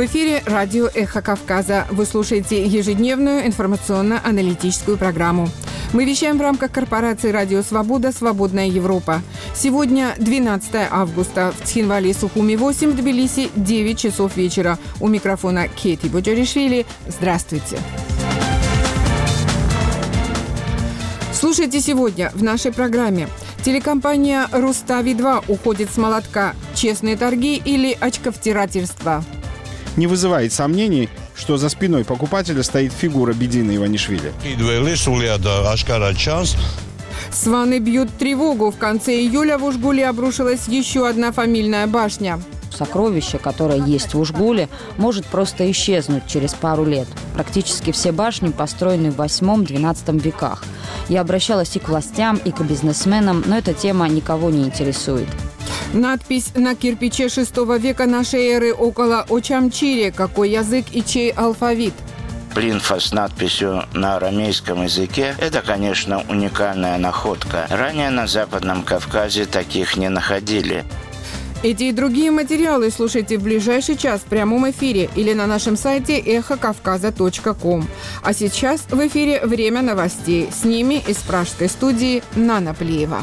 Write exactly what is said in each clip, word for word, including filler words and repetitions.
В эфире радио «Эхо Кавказа». Вы слушаете ежедневную информационно-аналитическую программу. Мы вещаем в рамках корпорации «Радио Свобода. Свободная Европа». Сегодня двенадцатое августа. В Цхинвале Сухуми восемь, в Тбилиси девять часов вечера. У микрофона Кети Боджаришвили. Здравствуйте. Слушайте сегодня в нашей программе. Телекомпания «Рустави-два» уходит с молотка. Честные торги или очковтирательство? Не вызывает сомнений, что за спиной покупателя стоит фигура Бедины Иванишвили. Сваны бьют тревогу. В конце июля в Ужгуле обрушилась еще одна фамильная башня. Сокровище, которое есть в Ужгуле, может просто исчезнуть через пару лет. Практически все башни построены в восьмом-двенадцатом веках. Я обращалась и к властям, и к бизнесменам, но эта тема никого не интересует. Надпись на кирпиче шестого века нашей эры около Очамчире. Какой язык и чей алфавит? Плинфа с надписью на арамейском языке – это, конечно, уникальная находка. Ранее на Западном Кавказе таких не находили. Эти и другие материалы слушайте в ближайший час в прямом эфире или на нашем сайте эхо кавказа точка ком. А сейчас в эфире время новостей. С ними из пражской студии Нана Плиева.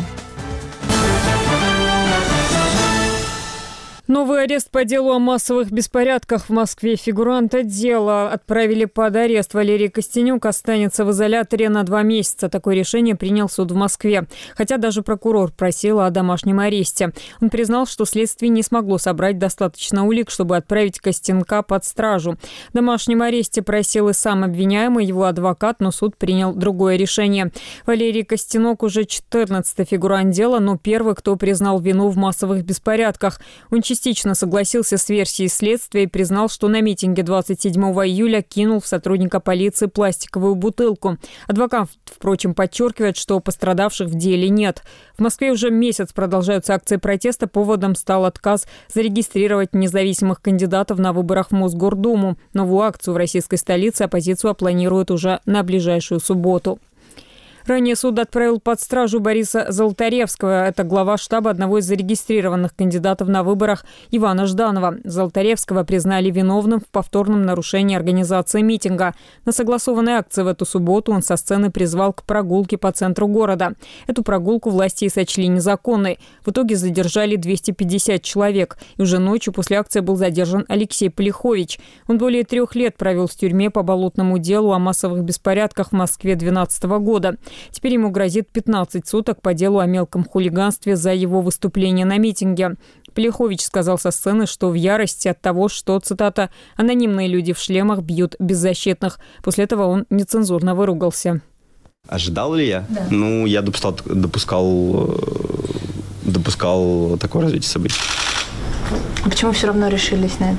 Новый арест по делу о массовых беспорядках в Москве. Фигуранта дела отправили под арест. Валерий Костенюк останется в изоляторе на два месяца. Такое решение принял суд в Москве. Хотя даже прокурор просил о домашнем аресте. Он признал, что следствие не смогло собрать достаточно улик, чтобы отправить Костенка под стражу. В домашнем аресте просил и сам обвиняемый, его адвокат, но суд принял другое решение. Валерий Костенюк уже четырнадцатый фигурант дела, но первый, кто признал вину в массовых беспорядках. Он частично согласился с версией следствия и признал, что на митинге двадцать седьмого июля кинул в сотрудника полиции пластиковую бутылку. Адвокат, впрочем, подчеркивает, что пострадавших в деле нет. В Москве уже месяц продолжаются акции протеста. Поводом стал отказ зарегистрировать независимых кандидатов на выборах в Мосгордуму. Новую акцию в российской столице оппозицию планирует уже на ближайшую субботу. Ранее суд отправил под стражу Бориса Золотаревского. Это глава штаба одного из зарегистрированных кандидатов на выборах Ивана Жданова. Золотаревского признали виновным в повторном нарушении организации митинга. На согласованной акции в эту субботу он со сцены призвал к прогулке по центру города. Эту прогулку власти и сочли незаконной. В итоге задержали двести пятьдесят человек. И уже ночью после акции был задержан Алексей Полихович. Он более трех лет провел в тюрьме по болотному делу о массовых беспорядках в Москве две тысячи двенадцатого года. Теперь ему грозит пятнадцать суток по делу о мелком хулиганстве за его выступление на митинге. Полихович сказал со сцены, что в ярости от того, что, цитата, «анонимные люди в шлемах бьют беззащитных». После этого он нецензурно выругался. Ожидал ли я? Да. Ну, я допускал, допускал, допускал такое развитие событий. А почему все равно решились на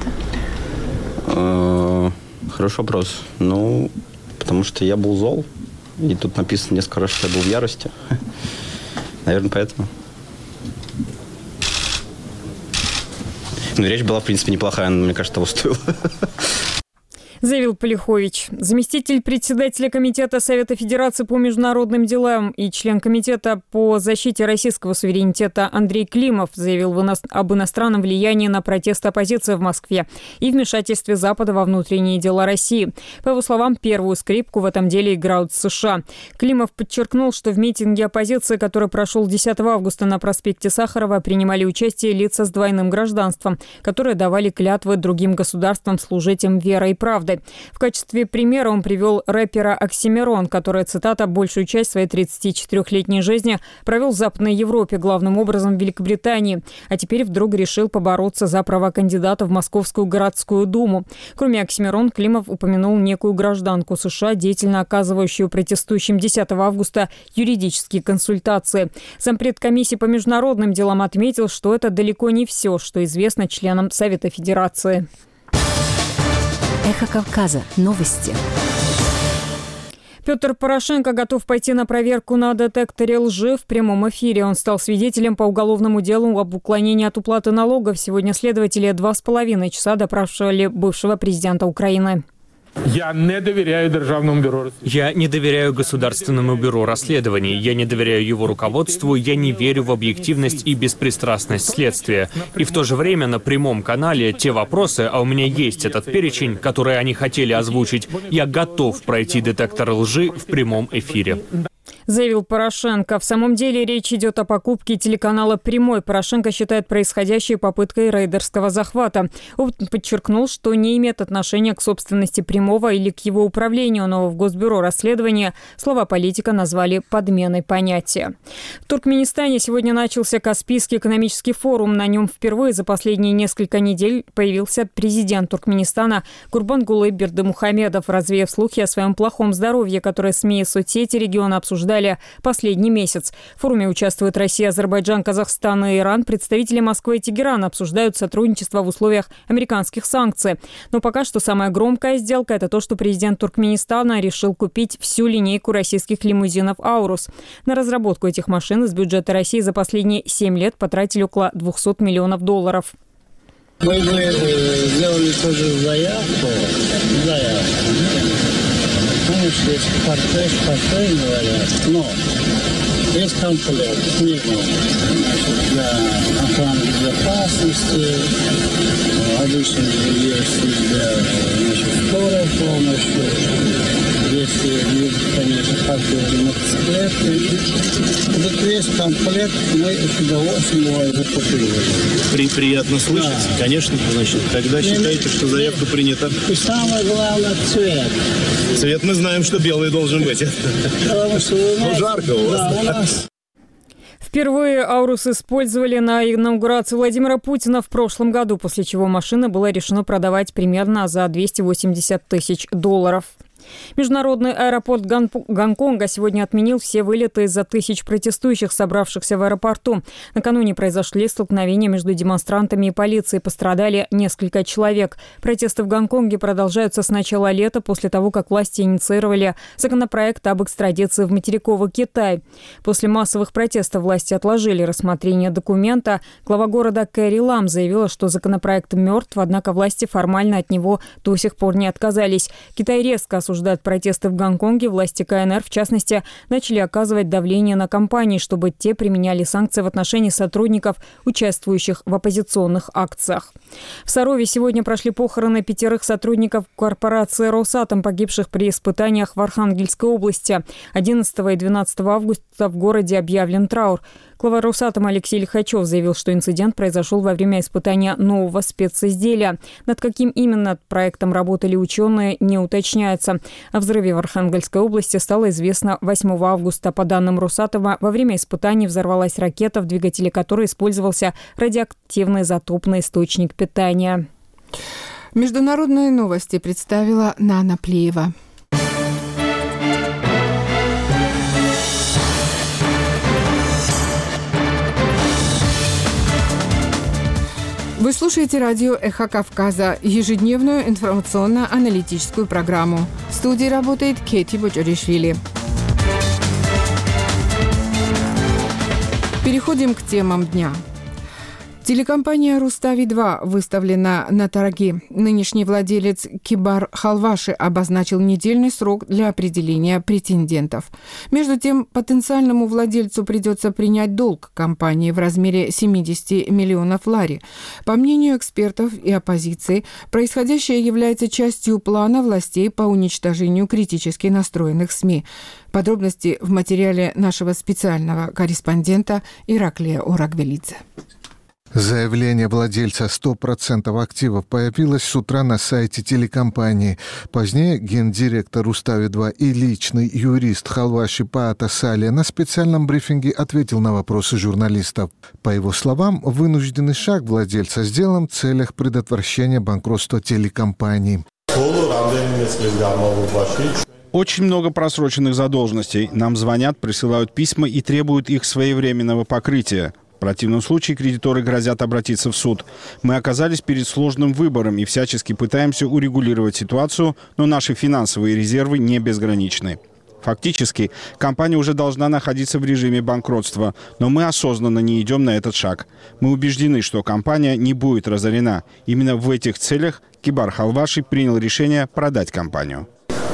это? Хороший вопрос. Ну, потому что я был зол. И тут написано несколько раз, что я был в ярости. Наверное, поэтому. Ну, речь была, в принципе, неплохая, но, мне кажется, того стоило. Заявил Полихович. Заместитель председателя Комитета Совета Федерации по международным делам и член Комитета по защите российского суверенитета Андрей Климов заявил об иностранном влиянии на протесты оппозиции в Москве и вмешательстве Запада во внутренние дела России. По его словам, первую скрипку в этом деле играют США. Климов подчеркнул, что в митинге оппозиции, который прошел десятого августа на проспекте Сахарова, принимали участие лица с двойным гражданством, которые давали клятвы другим государствам служить им верой и правдой. В качестве примера он привел рэпера Оксимирон, который, цитата, «большую часть своей тридцатичетырёхлетней жизни провел в Западной Европе, главным образом в Великобритании, а теперь вдруг решил побороться за права кандидата в Московскую городскую думу». Кроме Оксимирон, Климов упомянул некую гражданку США, деятельно оказывающую протестующим десятого августа юридические консультации. Зампред комиссии по международным делам отметил, что это далеко не все, что известно членам Совета Федерации. Эхо Кавказа. Новости. Петр Порошенко готов пойти на проверку на детекторе лжи в прямом эфире. Он стал свидетелем по уголовному делу об уклонении от уплаты налогов. Сегодня следователи два с половиной часа допрашивали бывшего президента Украины. Я не доверяю Державному бюро. Я не доверяю Государственному бюро расследований. Я не доверяю его руководству. Я не верю в объективность и беспристрастность следствия. И в то же время на прямом канале те вопросы, а у меня есть этот перечень, которые они хотели озвучить, я готов пройти детектор лжи в прямом эфире. Заявил Порошенко. В самом деле речь идет о покупке телеканала «Прямой». Порошенко считает происходящее попыткой рейдерского захвата. Он подчеркнул, что не имеет отношения к собственности «Прямого» или к его управлению, но в Госбюро расследования слова политика назвали подменой понятия. В Туркменистане сегодня начался Каспийский экономический форум. На нем впервые за последние несколько недель появился президент Туркменистана Гурбангулы Бердымухамедов, развеяв слухи о своем плохом здоровье, которые СМИ и соцсети региона обсуждали последний месяц. В форуме участвуют Россия, Азербайджан, Казахстан и Иран. Представители Москвы и Тегерана обсуждают сотрудничество в условиях американских санкций. Но пока что самая громкая сделка – это то, что президент Туркменистана решил купить всю линейку российских лимузинов «Аурус». На разработку этих машин из бюджета России за последние семь лет потратили около двухсот миллионов долларов. Мы сделали тоже заявку. заявку. Конечно, есть кортеж, кортеж говорят, но есть комплект, минимум, для охраны безопасности, обычно есть для наших скорой полностью, если есть, конечно, как-то мотоциклеты. Вот весь комплект мы с удовольствием его закупили. При, приятно слышать, да. Конечно, значит, тогда считайте, что заявка принята. И самое главное – цвет. Цвет мы знаем, что белый должен быть. Потому что у нас, жарко у вас. Да, у нас. Впервые «Аурус» использовали на инаугурации Владимира Путина в прошлом году, после чего машина была решена продавать примерно за двести восемьдесят тысяч долларов. Международный аэропорт Гон- Гонконга сегодня отменил все вылеты из-за тысяч протестующих, собравшихся в аэропорту. Накануне произошли столкновения между демонстрантами и полицией. Пострадали несколько человек. Протесты в Гонконге продолжаются с начала лета, после того, как власти инициировали законопроект об экстрадиции в материковый Китай. После массовых протестов власти отложили рассмотрение документа. Глава города Кэрри Лам заявила, что законопроект мертв, однако власти формально от него до сих пор не отказались. Китай резко осуждает осуждают протесты в Гонконге. Власти КНР, в частности, начали оказывать давление на компании, чтобы те применяли санкции в отношении сотрудников, участвующих в оппозиционных акциях. В Сарове сегодня прошли похороны пятерых сотрудников корпорации «Росатом», погибших при испытаниях в Архангельской области. одиннадцатого и двенадцатого августа в городе объявлен траур. Глава «Росатома» Алексей Лихачев заявил, что инцидент произошел во время испытания нового специзделия. Над каким именно проектом работали ученые, не уточняется. О взрыве в Архангельской области стало известно восьмого августа. По данным «Росатома», во время испытаний взорвалась ракета, в двигателе которой использовался радиоактивный изотопный источник питания. Международные новости представила Нана Плиева. Вы слушаете радио «Эхо Кавказа», ежедневную информационно-аналитическую программу. В студии работает Кети Бочаришвили. Переходим к темам дня. Телекомпания «Рустави-два» выставлена на торги. Нынешний владелец Кибар Халваши обозначил недельный срок для определения претендентов. Между тем, потенциальному владельцу придется принять долг компании в размере семьдесят миллионов лари. По мнению экспертов и оппозиции, происходящее является частью плана властей по уничтожению критически настроенных СМИ. Подробности в материале нашего специального корреспондента Ираклия Орагвелидзе. Заявление владельца сто процентов активов появилось с утра на сайте телекомпании. Позднее гендиректор «Рустави-два» и личный юрист Халваши Паата Салия на специальном брифинге ответил на вопросы журналистов. По его словам, вынужденный шаг владельца сделан в целях предотвращения банкротства телекомпании. Очень много просроченных задолженностей. Нам звонят, присылают письма и требуют их своевременного покрытия. В противном случае кредиторы грозят обратиться в суд. Мы оказались перед сложным выбором и всячески пытаемся урегулировать ситуацию, но наши финансовые резервы не безграничны. Фактически, компания уже должна находиться в режиме банкротства, но мы осознанно не идем на этот шаг. Мы убеждены, что компания не будет разорена. Именно в этих целях Кибар Халваши принял решение продать компанию.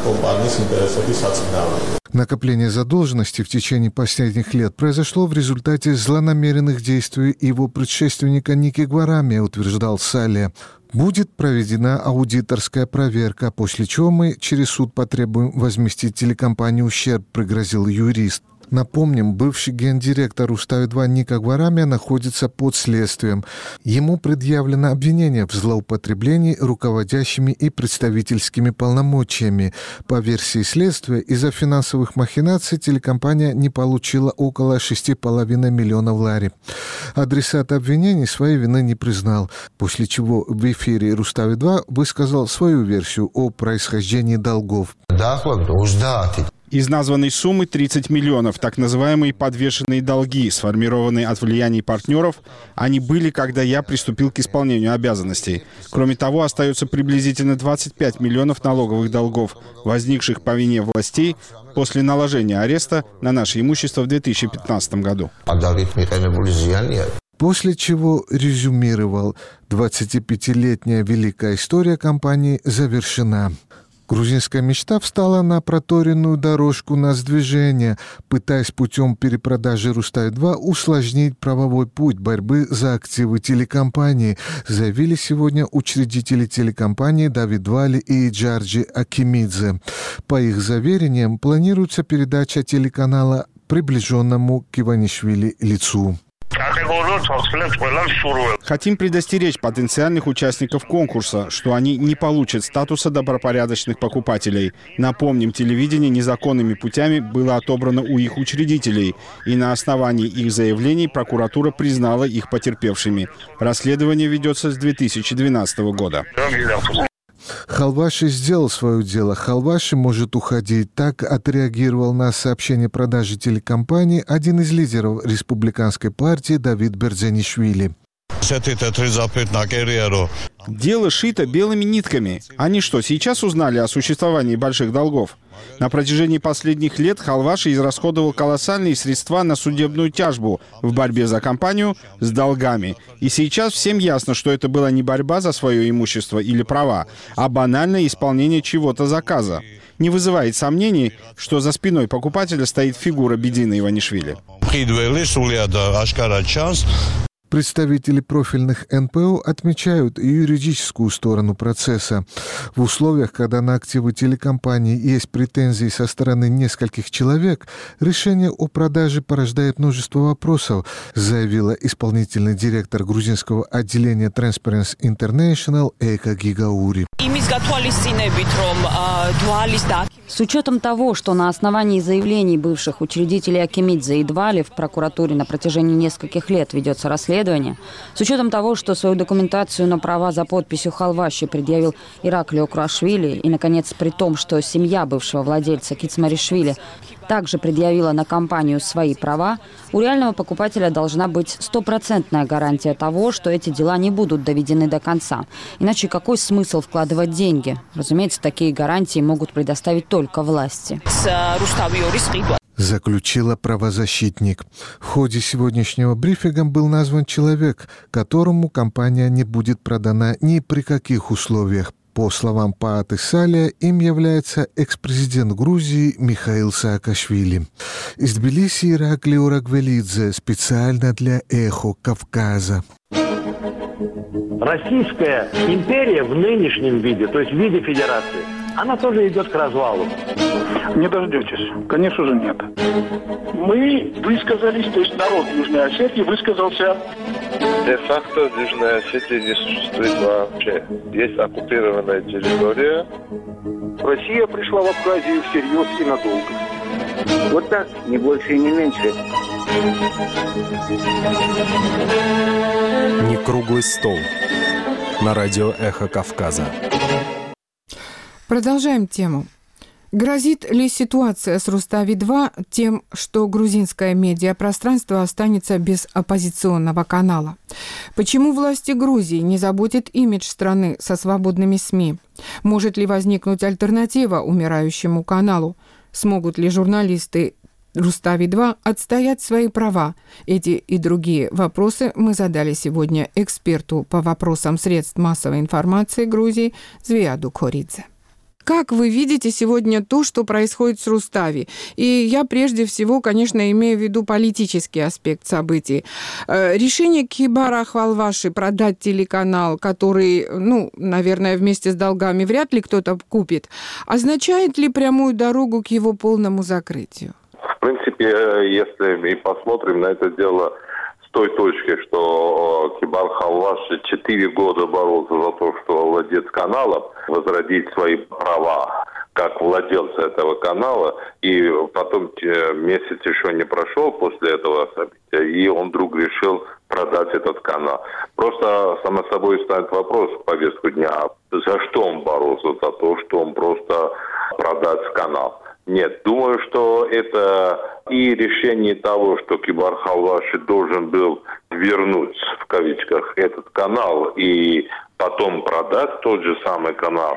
Накопление задолженности в течение последних лет произошло в результате злонамеренных действий его предшественника Ники Гварами, утверждал Сале. Будет проведена аудиторская проверка, после чего мы через суд потребуем возместить телекомпании ущерб, пригрозил юрист. Напомним, бывший гендиректор Рустави-два Ника Гварами находится под следствием. Ему предъявлено обвинение в злоупотреблении руководящими и представительскими полномочиями. По версии следствия, из-за финансовых махинаций телекомпания не получила около шести с половиной миллионов лари. Адресат обвинений своей вины не признал, после чего в эфире Рустави-два высказал свою версию о происхождении долгов. Из названной суммы тридцать миллионов, так называемые подвешенные долги, сформированные от влияний партнеров, они были, когда я приступил к исполнению обязанностей. Кроме того, остается приблизительно двадцать пять миллионов налоговых долгов, возникших по вине властей после наложения ареста на наше имущество в две тысячи пятнадцатом году. После чего резюмировал: двадцатипятилетняя великая история компании завершена. Грузинская мечта встала на проторенную дорожку нацдвижения, пытаясь путем перепродажи Рустави-два усложнить правовой путь борьбы за активы телекомпании, заявили сегодня учредители телекомпании Давид Вали и Джорджи Акимидзе. По их заверениям, планируется передача телеканала приближенному к Иванишвили лицу. Хотим предостеречь потенциальных участников конкурса, что они не получат статуса добропорядочных покупателей. Напомним, телевидение незаконными путями было отобрано у их учредителей, и на основании их заявлений прокуратура признала их потерпевшими. Расследование ведется с две тысячи двенадцатого года. Халваши сделал свое дело. Халваши может уходить. Так отреагировал на сообщение продажи телекомпании один из лидеров республиканской партии Давид Берзенишвили. Дело шито белыми нитками. Они что, сейчас узнали о существовании больших долгов? На протяжении последних лет Халваши израсходовал колоссальные средства на судебную тяжбу в борьбе за компанию с долгами. И сейчас всем ясно, что это была не борьба за свое имущество или права, а банальное исполнение чего-то заказа. Не вызывает сомнений, что за спиной покупателя стоит фигура Бедина Иванишвили. Представители профильных эн пэ о отмечают юридическую сторону процесса. В условиях, когда на активы телекомпании есть претензии со стороны нескольких человек, решение о продаже порождает множество вопросов, заявила исполнительный директор грузинского отделения Transparency International Эйка Гигаури. С учетом того, что на основании заявлений бывших учредителей Акимидзе и Двали в прокуратуре на протяжении нескольких лет ведется расследование, с учетом того, что свою документацию на права за подписью Халваши предъявил Ираклио Круашвили, и, наконец, при том, что семья бывшего владельца Кицмаришвили также предъявила на компанию свои права, у реального покупателя должна быть стопроцентная гарантия того, что эти дела не будут доведены до конца. Иначе какой смысл вкладывать деньги? Разумеется, такие гарантии могут предоставить только власти. Заключила правозащитник. В ходе сегодняшнего брифинга был назван человек, которому компания не будет продана ни при каких условиях. По словам Пааты Салия, им является экс-президент Грузии Михаил Саакашвили. Из Тбилиси Ираклио Рагвелидзе специально для «Эхо Кавказа». Российская империя в нынешнем виде, то есть в виде федерации, она тоже идет к развалу. Не дождетесь. Конечно же, нет. Мы высказались, то есть народ Южной Осетии высказался. Де-факто Южная Осетия не существует вообще. Есть оккупированная территория. Россия пришла в Абхазию всерьез и надолго. Вот так, не больше и не меньше. Не круглый стол. На радио «Эхо Кавказа». Продолжаем тему. Грозит ли ситуация с Рустави-два тем, что грузинское медиапространство останется без оппозиционного канала? Почему власти Грузии не заботят имидж страны со свободными СМИ? Может ли возникнуть альтернатива умирающему каналу? Смогут ли журналисты Рустави-два отстоять свои права? Эти и другие вопросы мы задали сегодня эксперту по вопросам средств массовой информации Грузии Звияду Коридзе. Как вы видите сегодня то, что происходит с Рустави? И я прежде всего, конечно, имею в виду политический аспект событий. Решение Кибара Халваши продать телеканал, который, ну, наверное, вместе с долгами вряд ли кто-то купит, означает ли прямую дорогу к его полному закрытию? В принципе, если мы посмотрим на это дело с той точки, что Кибар Халваши четыре года боролся за то, что владелец канала возродить свои права как владельца этого канала, и потом месяц еще не прошел после этого события, и он вдруг решил продать этот канал. Просто, само собой, станет вопрос в повестку дня, за что он боролся? За то, что он просто продаст канал. Нет, думаю, что это и решение того, что Кибар Халваши должен был вернуть, в кавычках, этот канал и потом продать тот же самый канал,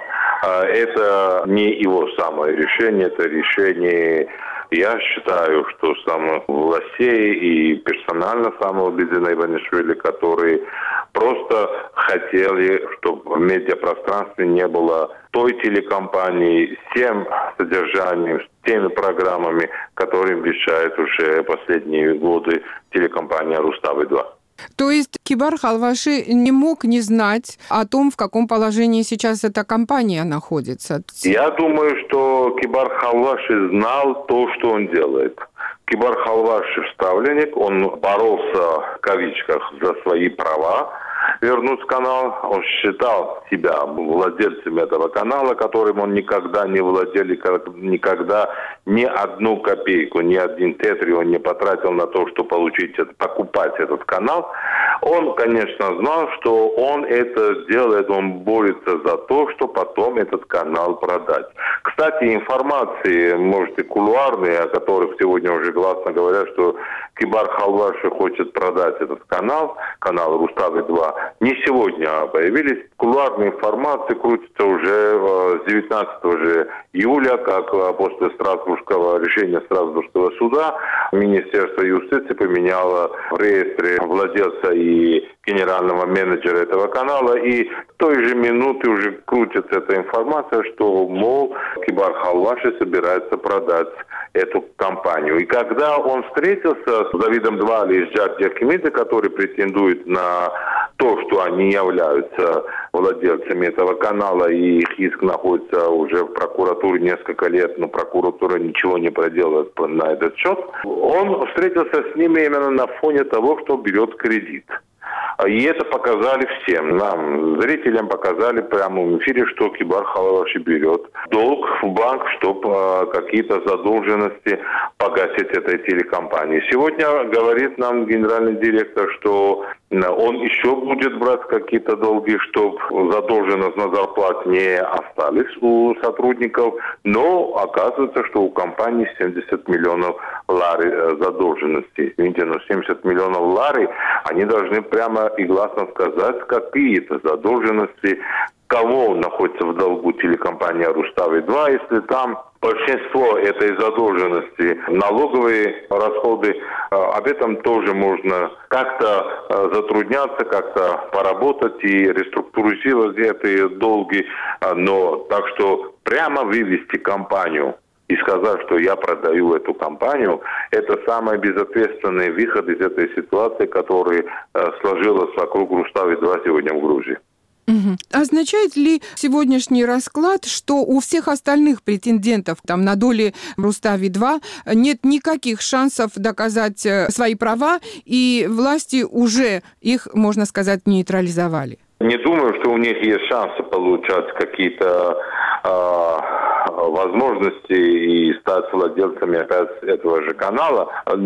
это не его самое решение, это решение, я считаю, что самых властей и персонально самого Бедина Иванишвили, которые просто хотели, чтобы в медиапространстве не было той телекомпании с тем содержанием, с теми программами, которые вещает уже последние годы телекомпания Рустави-два. То есть Кибар Халваши не мог не знать о том, в каком положении сейчас эта компания находится? Я думаю, что Кибар Халваши знал то, что он делает. Кибар Халваши вставленник, он боролся, в кавычках, за свои права вернуть канал. Он считал себя владельцем этого канала, которым он никогда не владел, никогда ни одну копейку, ни один тетри он не потратил на то, чтобы получить, покупать этот канал. Он, конечно, знал, что он это делает, он борется за то, что потом этот канал продать. Кстати, информации, может, и кулуарные, о которых сегодня уже гласно говорят, что Кибар Халваши хочет продать этот канал, канал Рустави-два, не сегодня появились. Кулуарные информации крутятся уже с девятнадцатого июля, как после Страсбургского решения Страсбургского суда Министерство юстиции поменяло в реестре владельца и генерального менеджера этого канала, и в той же минуте уже крутится эта информация, что, мол, Кибар Халваши собирается продать эту компанию. И когда он встретился с Давидом Двали из Джад Деркемидзе, который претендует на то, что они являются владельцами этого канала, и их иск находится уже в прокуратуре несколько лет, но прокуратура ничего не проделает на этот счет, он встретился с ними именно на фоне того, что берет кредит. И это показали всем, нам, зрителям показали прямо в эфире, что Кибар Халваши берет долг в банк, чтобы э, какие-то задолженности погасить этой телекомпании. Сегодня говорит нам генеральный директор, что он еще будет брать какие-то долги, чтобы задолженность на зарплате не остались у сотрудников, но оказывается, что у компании семьдесят миллионов лари задолженности. Извините, но семьдесят миллионов лари, они должны прямо и гласно сказать, какие-то задолженности, кого находится в долгу телекомпания Рустави-два, если там большинство этой задолженности, налоговые расходы, об этом тоже можно как-то затрудняться, как-то поработать и реструктуризировать эти долги, но так что прямо вывести компанию и сказать, что я продаю эту компанию, это самый безответственный выход из этой ситуации, которая сложилась вокруг Рустави-два сегодня в Грузии. Угу. Означает ли сегодняшний расклад, что у всех остальных претендентов там, на доли Рустави-два нет никаких шансов доказать свои права, и власти уже их, можно сказать, нейтрализовали? Не думаю, что у них есть шансы получать какие-то э, возможности и стать владельцами опять этого же канала,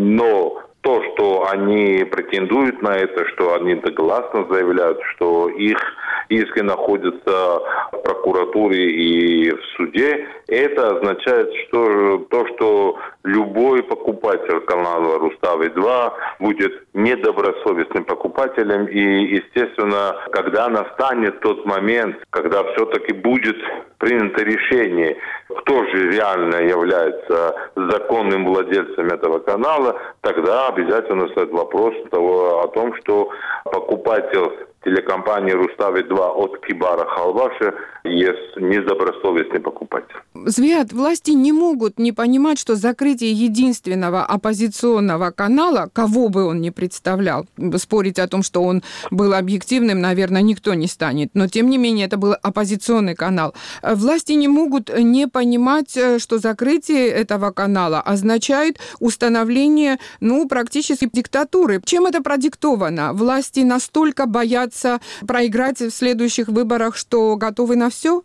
но то, что они претендуют на это, что они гласно заявляют, что их иски находятся в прокуратуре и в суде, это означает, что то, что любой покупатель канала Рустави-два будет недобросовестным покупателем. И, естественно, когда настанет тот момент, когда все-таки будет принято решение, кто же реально является законным владельцем этого канала, тогда обязательно стоит вопрос того, о том, что покупатель телекомпании Рустави-два от Кибара Халваши есть недобросовестный покупатель. Зviat, власти не могут не понимать, что закрытие единственного оппозиционного канала, кого бы он ни представлял, спорить о том, что он был объективным, наверное, никто не станет, но тем не менее это был оппозиционный канал. Власти не могут не понимать, что закрытие этого канала означает установление, ну, практически диктатуры. Чем это продиктовано? Власти настолько боятся проиграть в следующих выборах, что готовы на все?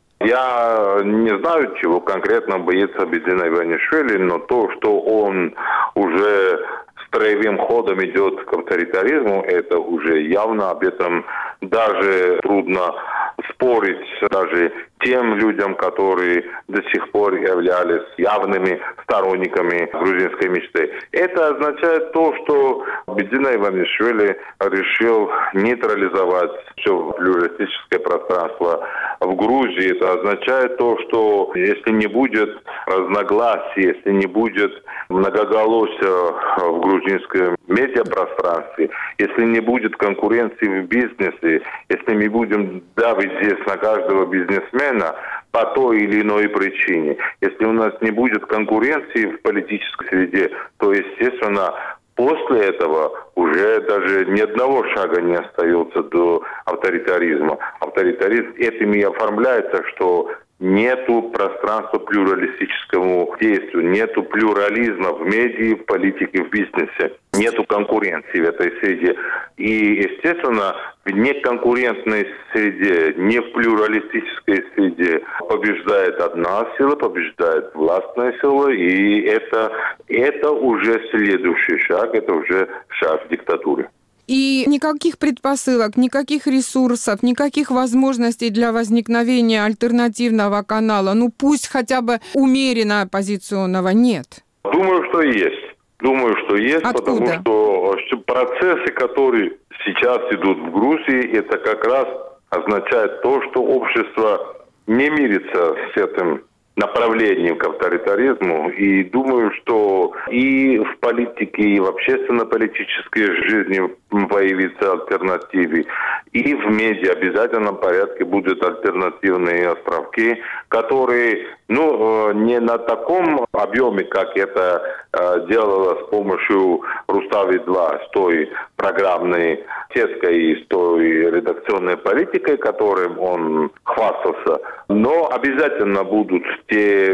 Я не знаю, чего конкретно боится Бедина Иванишвили, но то, что он уже строевым ходом идет к авторитаризму, это уже явно. Об этом даже трудно спорить даже тем людям, которые до сих пор являлись явными сторонниками грузинской мечты. Это означает то, что Бедина Иванишвили решил нейтрализовать все плюралистическое пространство в Грузии. Это означает то, что если не будет разногласий, если не будет многоголосия в грузинском медиапространстве, если не будет конкуренции в бизнесе, если мы будем давить здесь на каждого бизнесмена по той или иной причине, если у нас не будет конкуренции в политической среде, то, естественно, после этого уже даже ни одного шага не остается до авторитаризма. Авторитаризм этим и оформляется, что нету пространства плюралистическому действию, нету плюрализма в медиа, в политике, в бизнесе, нету конкуренции в этой среде. И, естественно, в неконкурентной среде, не в плюралистической среде побеждает одна сила, побеждает властная сила, и это, это уже следующий шаг, это уже шаг диктатуры. И никаких предпосылок, никаких ресурсов, никаких возможностей для возникновения альтернативного канала, ну пусть хотя бы умеренно оппозиционного, нет? Думаю, что есть. Думаю, что есть, Откуда? потому что процессы, которые сейчас идут в Грузии, это как раз означает то, что общество не мирится с этим направлением к авторитаризму. И думаю, что и в политике, и в общественно-политической жизни появится альтернативы, и в медиа в обязательном порядке будут альтернативные островки, которые, ну, не на таком объеме, как это э, делалось с помощью Рустави-два, с той программной сеткой и с той редакционной политикой, которым он хвастался, но обязательно будут те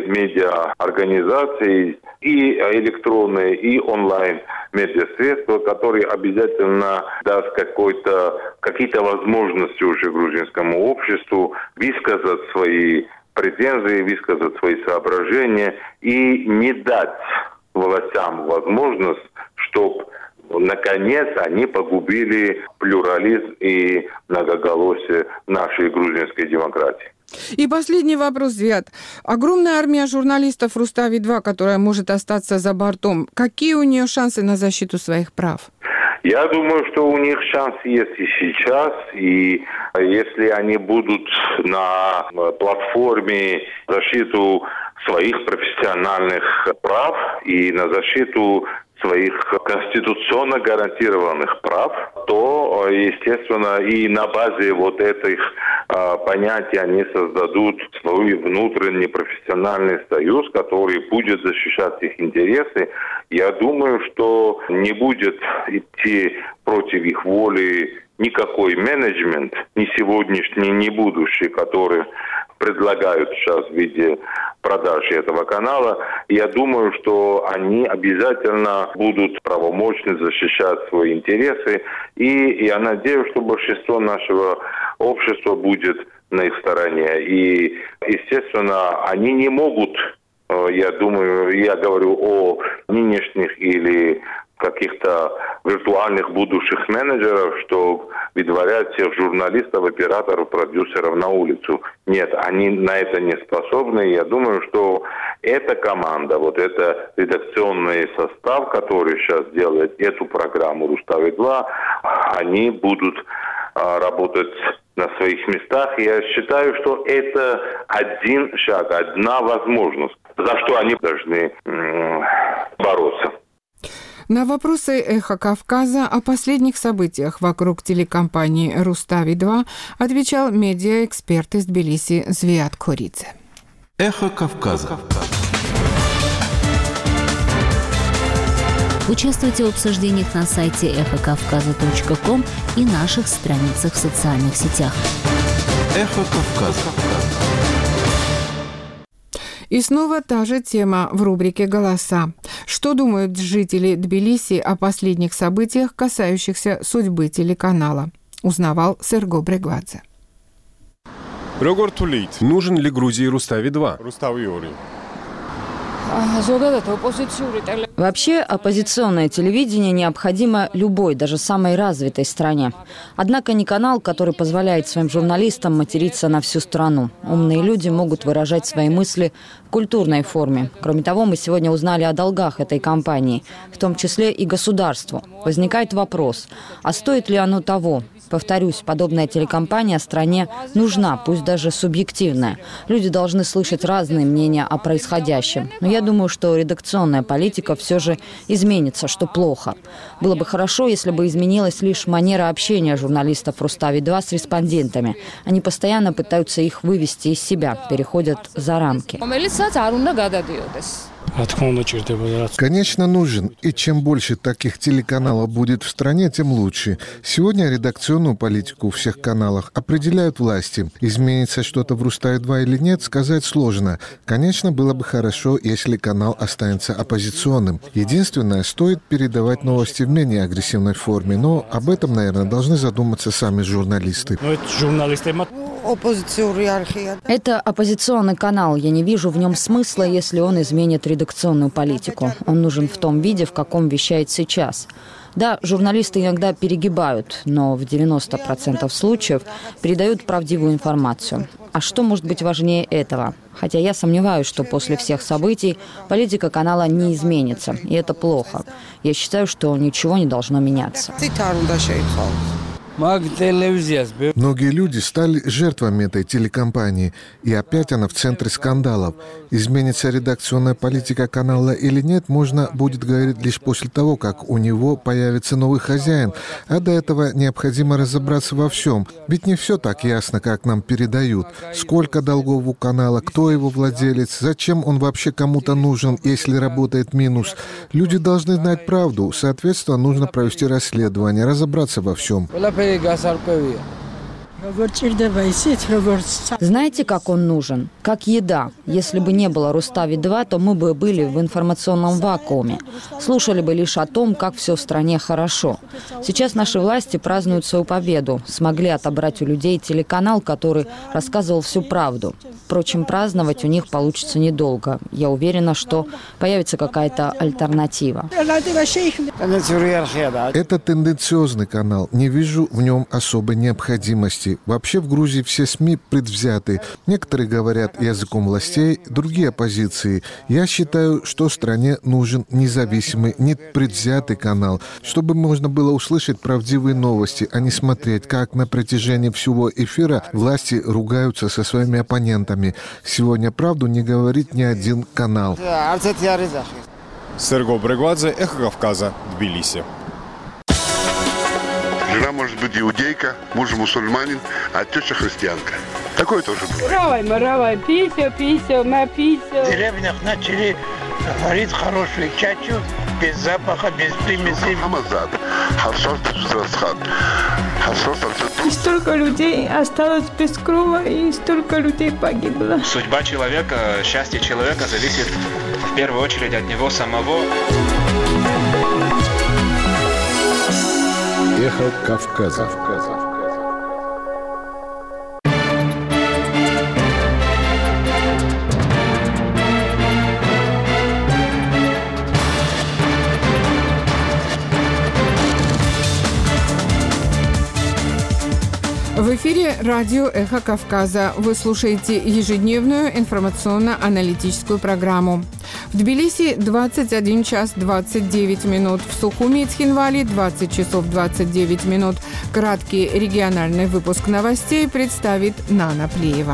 медиа-организации, и электронные, и онлайн-медиасредства, которые обязательно даст какой-то, какие-то возможности уже грузинскому обществу высказать свои претензии, высказать свои соображения и не дать властям возможность, чтобы наконец они погубили плюрализм и многоголосие нашей грузинской демократии. И последний вопрос, Зviat. Огромная армия журналистов Рустави-два, которая может остаться за бортом, какие у нее шансы на защиту своих прав? Я думаю, что у них шанс есть и сейчас, и если они будут на платформе защиту своих профессиональных прав и на защиту своих конституционно гарантированных прав, то, естественно, и на базе вот этих э, понятий они создадут свой внутренний профессиональный союз, который будет защищать их интересы. Я думаю, что не будет идти против их воли никакой менеджмент, ни сегодняшний, ни будущий, который предлагают сейчас в виде продажи этого канала. Я думаю, что они обязательно будут правомочно защищать свои интересы. И я надеюсь, что большинство нашего общества будет на их стороне. И, естественно, они не могут, я думаю, я говорю о нынешних или каких-то виртуальных будущих менеджеров, что выдворяют всех журналистов, операторов, продюсеров на улицу. Нет, они на это не способны. Я думаю, что эта команда, вот это редакционный состав, который сейчас делает эту программу «Рустави два», они будут а, работать на своих местах. Я считаю, что это один шаг, одна возможность, за что они должны м- бороться. На вопросы «Эхо Кавказа» о последних событиях вокруг телекомпании «Рустави два» отвечал медиаэксперт из Тбилиси Звиат Коридзе. «Эхо Кавказа». Участвуйте в обсуждениях на сайте эхо кавказа точка ком и наших страницах в социальных сетях. «Эхо Кавказа». И снова та же тема в рубрике «Голоса». Что думают жители Тбилиси о последних событиях, касающихся судьбы телеканала? Узнавал Серго Брегвадзе. Нужен ли Грузии Рустави два? Вообще, оппозиционное телевидение необходимо любой, даже самой развитой стране. Однако не канал, который позволяет своим журналистам материться на всю страну. Умные люди могут выражать свои мысли в культурной форме. Кроме того, мы сегодня узнали о долгах этой компании, в том числе и государству. Возникает вопрос, а стоит ли оно того? Повторюсь, подобная телекомпания стране нужна, пусть даже субъективная. Люди должны слышать разные мнения о происходящем. Но я думаю, что редакционная политика все же изменится, что плохо. Было бы хорошо, если бы изменилась лишь манера общения журналистов «Рустави два» с респондентами. Они постоянно пытаются их вывести из себя, переходят за рамки. Конечно, нужен. И чем больше таких телеканалов будет в стране, тем лучше. Сегодня редакционную политику всех каналов определяют власти. Изменится что-то в «Рустави два» или нет, сказать сложно. Конечно, было бы хорошо, если канал останется оппозиционным. Единственное, стоит передавать новости в менее агрессивной форме. Но об этом, наверное, должны задуматься сами журналисты. Это оппозиционный канал. Я не вижу в нем смысла, если он изменит редакционную политику. Он нужен в том виде, в каком вещает сейчас. Да, журналисты иногда перегибают, но в девяноста процентах случаев передают правдивую информацию. А что может быть важнее этого? Хотя я сомневаюсь, что после всех событий политика канала не изменится, и это плохо. Я считаю, что ничего не должно меняться. Многие люди стали жертвами этой телекомпании, и опять она в центре скандалов. Изменится редакционная политика канала или нет, можно будет говорить лишь после того, как у него появится новый хозяин. А до этого необходимо разобраться во всем. Ведь не все так ясно, как нам передают. Сколько долгов у канала, кто его владелец, зачем он вообще кому-то нужен, если работает минус. Люди должны знать правду. Соответственно, нужно провести расследование, разобраться во всем. Знаете, как он нужен? Как еда. Если бы не было «Рустави два», то мы бы были в информационном вакууме. Слушали бы лишь о том, как все в стране хорошо. Сейчас наши власти празднуют свою победу. Смогли отобрать у людей телеканал, который рассказывал всю правду. Впрочем, праздновать у них получится недолго. Я уверена, что появится какая-то альтернатива. Это тенденциозный канал. Не вижу в нем особой необходимости. Вообще в Грузии все СМИ предвзяты. Некоторые говорят языком властей, другие оппозиции. Я считаю, что стране нужен независимый, непредвзятый канал, чтобы можно было услышать правдивые новости, а не смотреть, как на протяжении всего эфира власти ругаются со своими оппонентами. Сегодня правду не говорит ни один канал. Серго Брегвадзе, «Эхо Кавказа», Тбилиси. Жена может быть иудейка, муж мусульманин, а теща христианка. Такое тоже бывает. Равай, маравай, пися, пися, напися. В деревнях начали варить хорошую чачу, без запаха, без примесей. И столько людей осталось без крова, и столько людей погибло. Судьба человека, счастье человека зависит в первую очередь от него самого. «Эхо Кавказа». В эфире радио «Эхо Кавказа». Вы слушаете ежедневную информационно-аналитическую программу. В Тбилиси двадцать один час двадцать девять минут. В Сухуми и Цхинвале двадцать часов двадцать девять минут. Краткий региональный выпуск новостей представит Нана Плеева.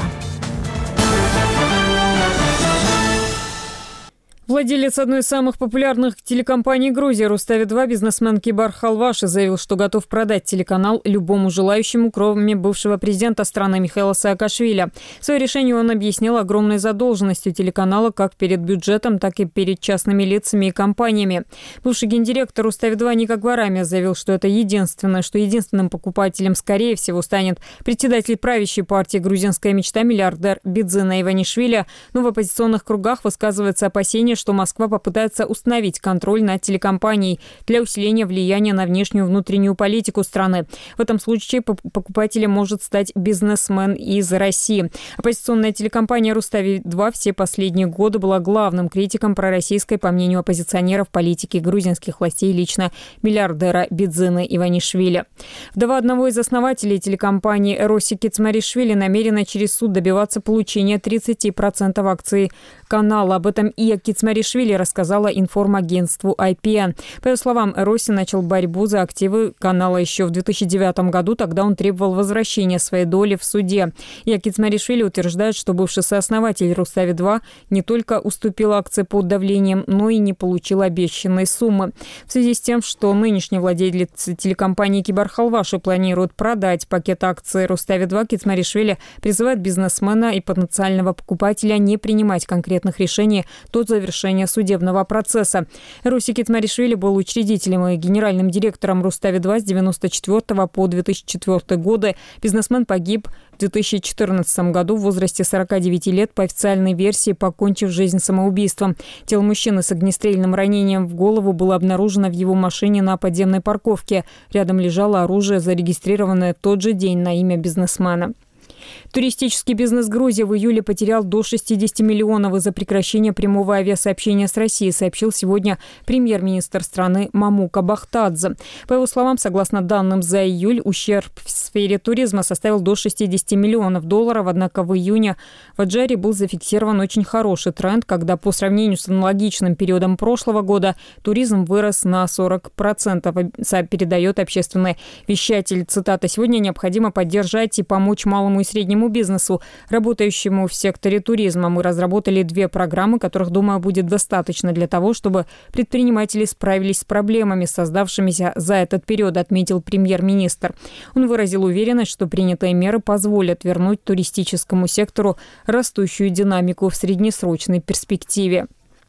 Владелец одной из самых популярных телекомпаний Грузии Рустави два, бизнесмен Кибар Халваши, заявил, что готов продать телеканал любому желающему, кроме бывшего президента страны Михаила Саакашвили. Свое решение он объяснил огромной задолженностью телеканала как перед бюджетом, так и перед частными лицами и компаниями. Бывший гендиректор Рустави два Ника Гварамия заявил, что это единственное, что единственным покупателем, скорее всего, станет председатель правящей партии «Грузинская мечта» миллиардер Бидзина Иванишвили, но в оппозиционных кругах высказывается опасение, что Москва попытается установить контроль над телекомпанией для усиления влияния на внешнюю и внутреннюю политику страны. В этом случае покупателем может стать бизнесмен из России. Оппозиционная телекомпания Рустави два все последние годы была главным критиком пророссийской, по мнению оппозиционеров, политики грузинских властей, лично миллиардера Бидзины Иванишвили. Вдова одного из основателей телекомпании Эроси Кицмаришвили намерена через суд добиваться получения тридцати процентов акций канала. Об этом Ия Кицмаришвили рассказала информагентству ай пи эн. По ее словам, Эроси начал борьбу за активы канала еще в две тысячи девятом году. Тогда он требовал возвращения своей доли в суде. Ия Кицмаришвили утверждает, что бывший сооснователь Рустави два не только уступил акции под давлением, но и не получил обещанной суммы. В связи с тем, что нынешний владелец телекомпании Кибар Халваши планирует продать пакет акций Рустави два, Кицмаришвили призывает бизнесмена и потенциального покупателя не принимать конкретных решений до завершения судебного процесса. Эроси Кицмаришвили был учредителем и генеральным директором Рустави два с девяносто четвёртого по две тысячи четвёртый годы. Бизнесмен погиб в две тысячи четырнадцатом году в возрасте сорока девяти лет, по официальной версии, покончив жизнь самоубийством. Тело мужчины с огнестрельным ранением в голову было обнаружено в его машине на подземной парковке. Рядом лежало оружие, зарегистрированное в тот же день на имя бизнесмена. Туристический бизнес Грузии в июле потерял до шестидесяти миллионов из-за прекращения прямого авиасообщения с Россией, сообщил сегодня премьер-министр страны Мамука Бахтадзе. По его словам, согласно данным за июль, ущерб в сфере туризма составил до шестидесяти миллионов долларов, однако в июне в Аджаре был зафиксирован очень хороший тренд, когда по сравнению с аналогичным периодом прошлого года туризм вырос на сорок процентов, передает общественный вещатель. Цитата: «Сегодня необходимо поддержать и помочь малому и среднему бизнесу, работающему в секторе туризма. Мы разработали две программы, которых, думаю, будет достаточно для того, чтобы предприниматели справились с проблемами, создавшимися за этот период», отметил премьер-министр. Он выразил уверенность, что принятые меры позволят вернуть туристическому сектору растущую динамику в среднесрочной перспективе.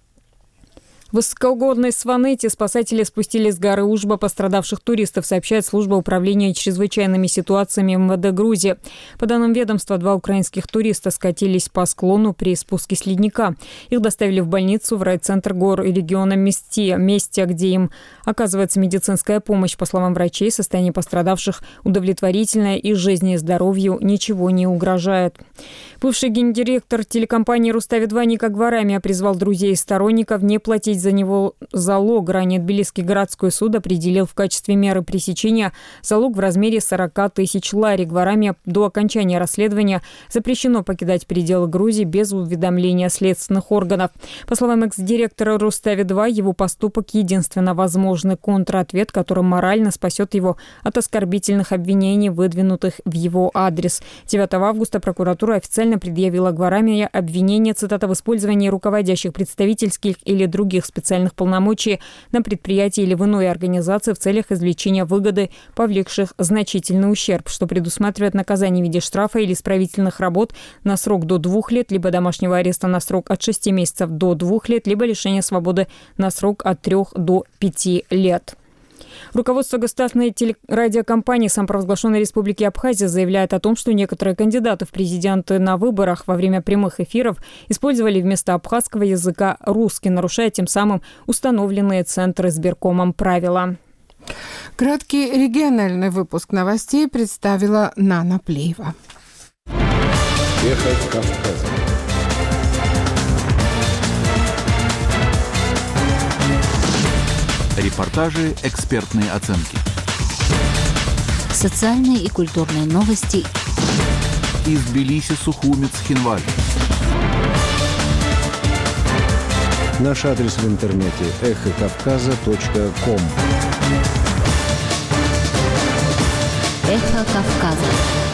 В высокогорной Сванете спасатели спустили с горы Ужба пострадавших туристов, сообщает служба управления чрезвычайными ситуациями эм вэ дэ Грузии. По данным ведомства, два украинских туриста скатились по склону при спуске с ледника. Их доставили в больницу в райцентр гор и региона Месте, месте, где им оказывается медицинская помощь. По словам врачей, состояние пострадавших удовлетворительное и жизни и здоровью ничего не угрожает. Бывший гендиректор телекомпании Рустави два Ника Гварамия призвал друзей и сторонников не платить за него залог. Ранее Тбилисский городской суд определил в качестве меры пресечения залог в размере сорока тысяч лари. Гварамия до окончания расследования запрещено покидать пределы Грузии без уведомления следственных органов. По словам экс-директора Рустави два, его поступок — единственно возможный контратвет, который морально спасет его от оскорбительных обвинений, выдвинутых в его адрес. девятого августа прокуратура официально предъявила Гварамия обвинение, цитата, «в использовании руководящих представительских или других специальных полномочий на предприятии или в иной организации в целях извлечения выгоды, повлекших значительный ущерб», что предусматривает наказание в виде штрафа или исправительных работ на срок до двух лет, либо домашнего ареста на срок от шести месяцев до двух лет, либо лишения свободы на срок от трех до пяти лет. Руководство государственной телерадиокомпании самопровозглашенной Республики Абхазия заявляет о том, что некоторые кандидаты в президенты на выборах во время прямых эфиров использовали вместо абхазского языка русский, нарушая тем самым установленные Центром избиркомом правила. Краткий региональный выпуск новостей представила Нана Плеева. Эхо Кавказа. Репортажи, экспертные оценки. Социальные и культурные новости. Из Тбилиси, Сухумец, Хинваль. Наш адрес в интернете эхо кавказа точка ком. Эхо Кавказа.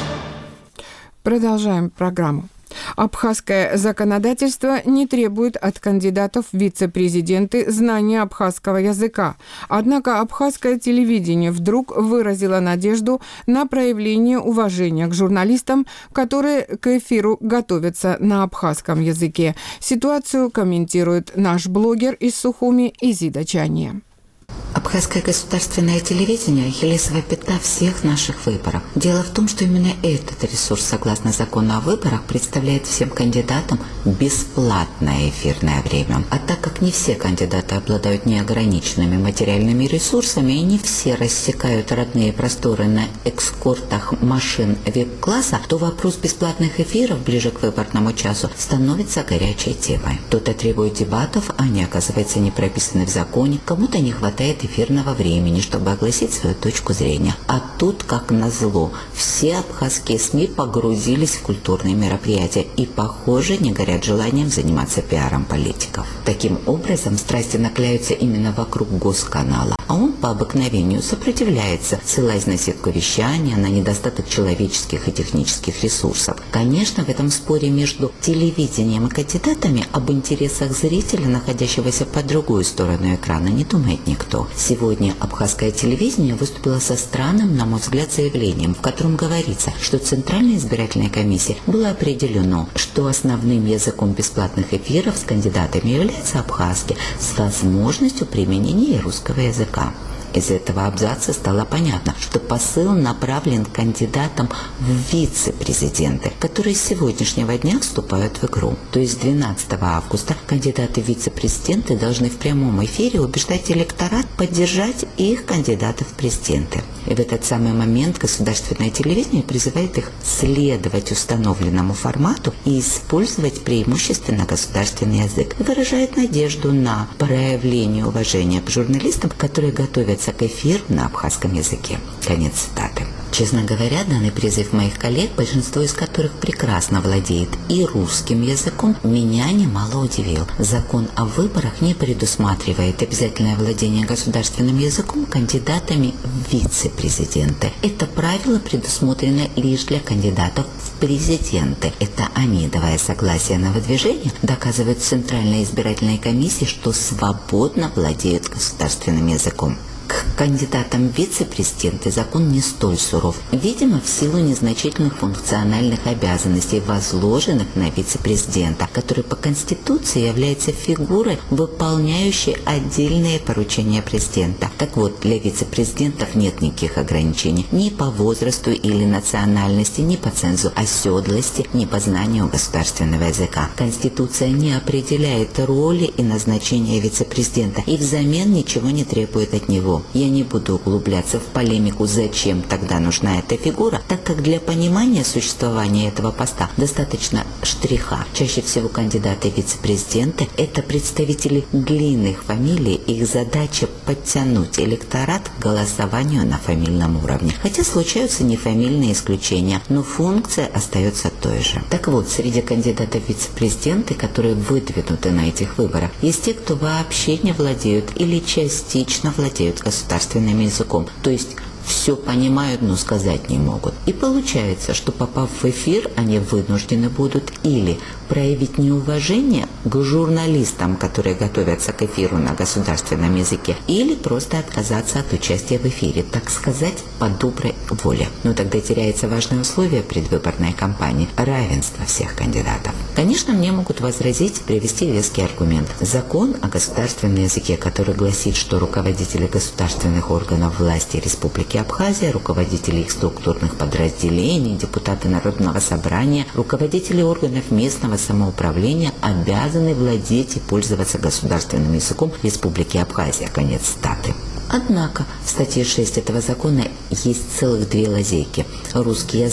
Продолжаем программу. Абхазское законодательство не требует от кандидатов в вице-президенты знания абхазского языка. Однако абхазское телевидение вдруг выразило надежду на проявление уважения к журналистам, которые к эфиру готовятся на абхазском языке. Ситуацию комментирует наш блогер из Сухуми Изида Чания. Абхазское государственное телевидение – ахиллесова пята всех наших выборов. Дело в том, что именно этот ресурс, согласно закону о выборах, представляет всем кандидатам бесплатное эфирное время. А так как не все кандидаты обладают неограниченными материальными ресурсами и не все рассекают родные просторы на экскортах машин вип-класса, то вопрос бесплатных эфиров ближе к выборному часу становится горячей темой. Кто-то требует дебатов, а они, оказывается, не прописаны в законе, кому-то не хватает эфирного времени, чтобы огласить свою точку зрения. А тут, как назло, все абхазские СМИ погрузились в культурные мероприятия и, похоже, не горят желанием заниматься пиаром политиков. Таким образом, страсти накаляются именно вокруг госканала, а он по обыкновению сопротивляется, ссылаясь на сетку вещания, на недостаток человеческих и технических ресурсов. Конечно, в этом споре между телевидением и кандидатами об интересах зрителя, находящегося по другую сторону экрана, не думает никто. Сегодня абхазское телевидение выступило со странным, на мой взгляд, заявлением, в котором говорится, что Центральной избирательной комиссии было определено, что основным языком бесплатных эфиров с кандидатами является абхазский с возможностью применения русского языка. Из этого абзаца стало понятно, что посыл направлен к кандидатам в вице-президенты, которые с сегодняшнего дня вступают в игру. То есть двенадцатого августа кандидаты в вице-президенты должны в прямом эфире убеждать электорат поддержать их кандидатов в президенты. И в этот самый момент государственное телевидение призывает их следовать установленному формату и использовать преимущественно государственный язык. И выражает надежду на проявление уважения к журналистам, которые готовятся к эфиру на абхазском языке. Конец цитаты. Честно говоря, данный призыв моих коллег, большинство из которых прекрасно владеет и русским языком, меня немало удивил. Закон о выборах не предусматривает обязательное владение государственным языком кандидатами в вице-президенты. Это правило предусмотрено лишь для кандидатов в президенты. Это они, давая согласие на выдвижение, доказывают Центральной избирательной комиссии, что свободно владеют государственным языком. К кандидатам в вице-президенты закон не столь суров, видимо, в силу незначительных функциональных обязанностей, возложенных на вице-президента, который по Конституции является фигурой, выполняющей отдельные поручения президента. Так вот, для вице-президентов нет никаких ограничений ни по возрасту или национальности, ни по цензу оседлости, ни по знанию государственного языка. Конституция не определяет роли и назначения вице-президента и взамен ничего не требует от него. Я не буду углубляться в полемику, зачем тогда нужна эта фигура, так как для понимания существования этого поста достаточно штриха. Чаще всего кандидаты в вице-президенты – это представители длинных фамилий, их задача – подтянуть электорат к голосованию на фамильном уровне. Хотя случаются нефамильные исключения, но функция остается той же. Так вот, среди кандидатов в вице-президенты, которые выдвинуты на этих выборах, есть те, кто вообще не владеют или частично владеют государственным языком, то есть все понимают, но сказать не могут. И получается, что попав в эфир, они вынуждены будут или проявить неуважение к журналистам, которые готовятся к эфиру на государственном языке, или просто отказаться от участия в эфире, так сказать, по доброй воле. Но тогда теряется важное условие предвыборной кампании – равенство всех кандидатов. Конечно, мне могут возразить, привести веский аргумент. Закон о государственном языке, который гласит, что руководители государственных органов власти Республики Абхазия, руководители их структурных подразделений, депутаты Народного собрания, руководители органов местного самоуправления обязаны владеть и пользоваться государственным языком Республики Абхазия. Конец цитаты. Однако в статье шесть этого закона есть целых две лазейки. Русский язык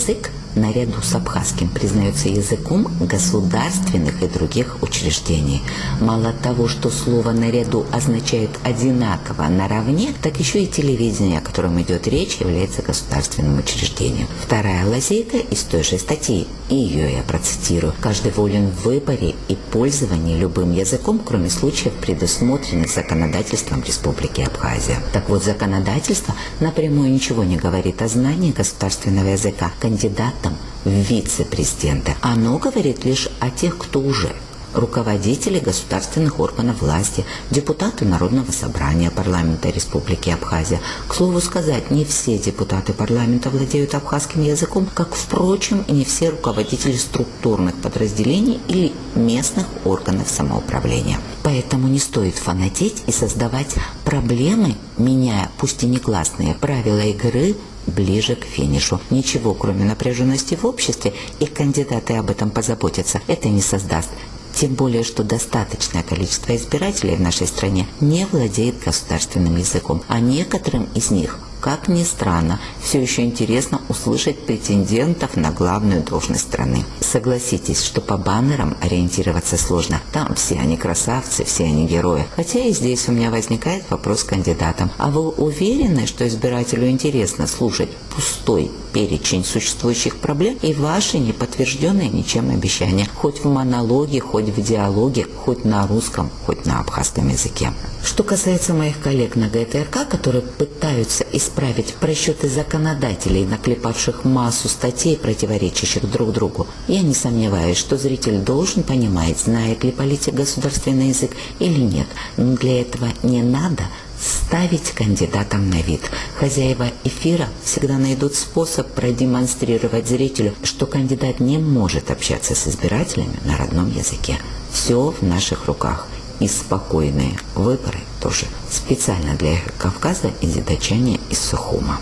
наряду с абхазским признается языком государственных и других учреждений. Мало того, что слово «наряду» означает одинаково, наравне, так еще и телевидение, о котором идет речь, является государственным учреждением. Вторая лазейка из той же статьи, и ее я процитирую. Каждый волен в выборе и пользовании любым языком, кроме случаев, предусмотренных законодательством Республики Абхазия. Так вот, законодательство напрямую ничего не говорит о знании государственного языка кандидатам в вице-президенты. Оно говорит лишь о тех, кто уже руководители государственных органов власти, депутаты Народного собрания парламента Республики Абхазия. К слову сказать, не все депутаты парламента владеют абхазским языком, как, впрочем, и не все руководители структурных подразделений или местных органов самоуправления. Поэтому не стоит фанатеть и создавать проблемы, меняя, пусть и негласные, правила игры ближе к финишу. Ничего, кроме напряженности в обществе, и кандидаты об этом позаботятся, это не создаст. Тем более, что достаточное количество избирателей в нашей стране не владеет государственным языком, а некоторым из них, как ни странно, все еще интересно услышать претендентов на главную должность страны. Согласитесь, что по баннерам ориентироваться сложно. Там все они красавцы, все они герои. Хотя и здесь у меня возникает вопрос к кандидатам. А вы уверены, что избирателю интересно слушать пустой перечень существующих проблем и ваши неподтвержденные ничем обещания? Хоть в монологе, хоть в диалоге, хоть на русском, хоть на абхазском языке. Что касается моих коллег на ГТРК, которые пытаются исправить просчеты законодателей, наклепавших массу статей, противоречащих друг другу, я не сомневаюсь, что зритель должен понимать, знает ли политик государственный язык или нет. Но для этого не надо ставить кандидатам на вид. Хозяева эфира всегда найдут способ продемонстрировать зрителю, что кандидат не может общаться с избирателями на родном языке. Все в наших руках. И спокойные выборы тоже. Специально для Эхо Кавказа и Дачане из Сухума.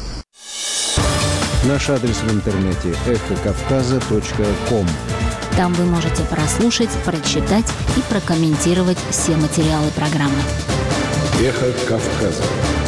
Наш адрес в интернете эхо кавказа точка ком. Там вы можете прослушать, прочитать и прокомментировать все материалы программы. Эхо Кавказа.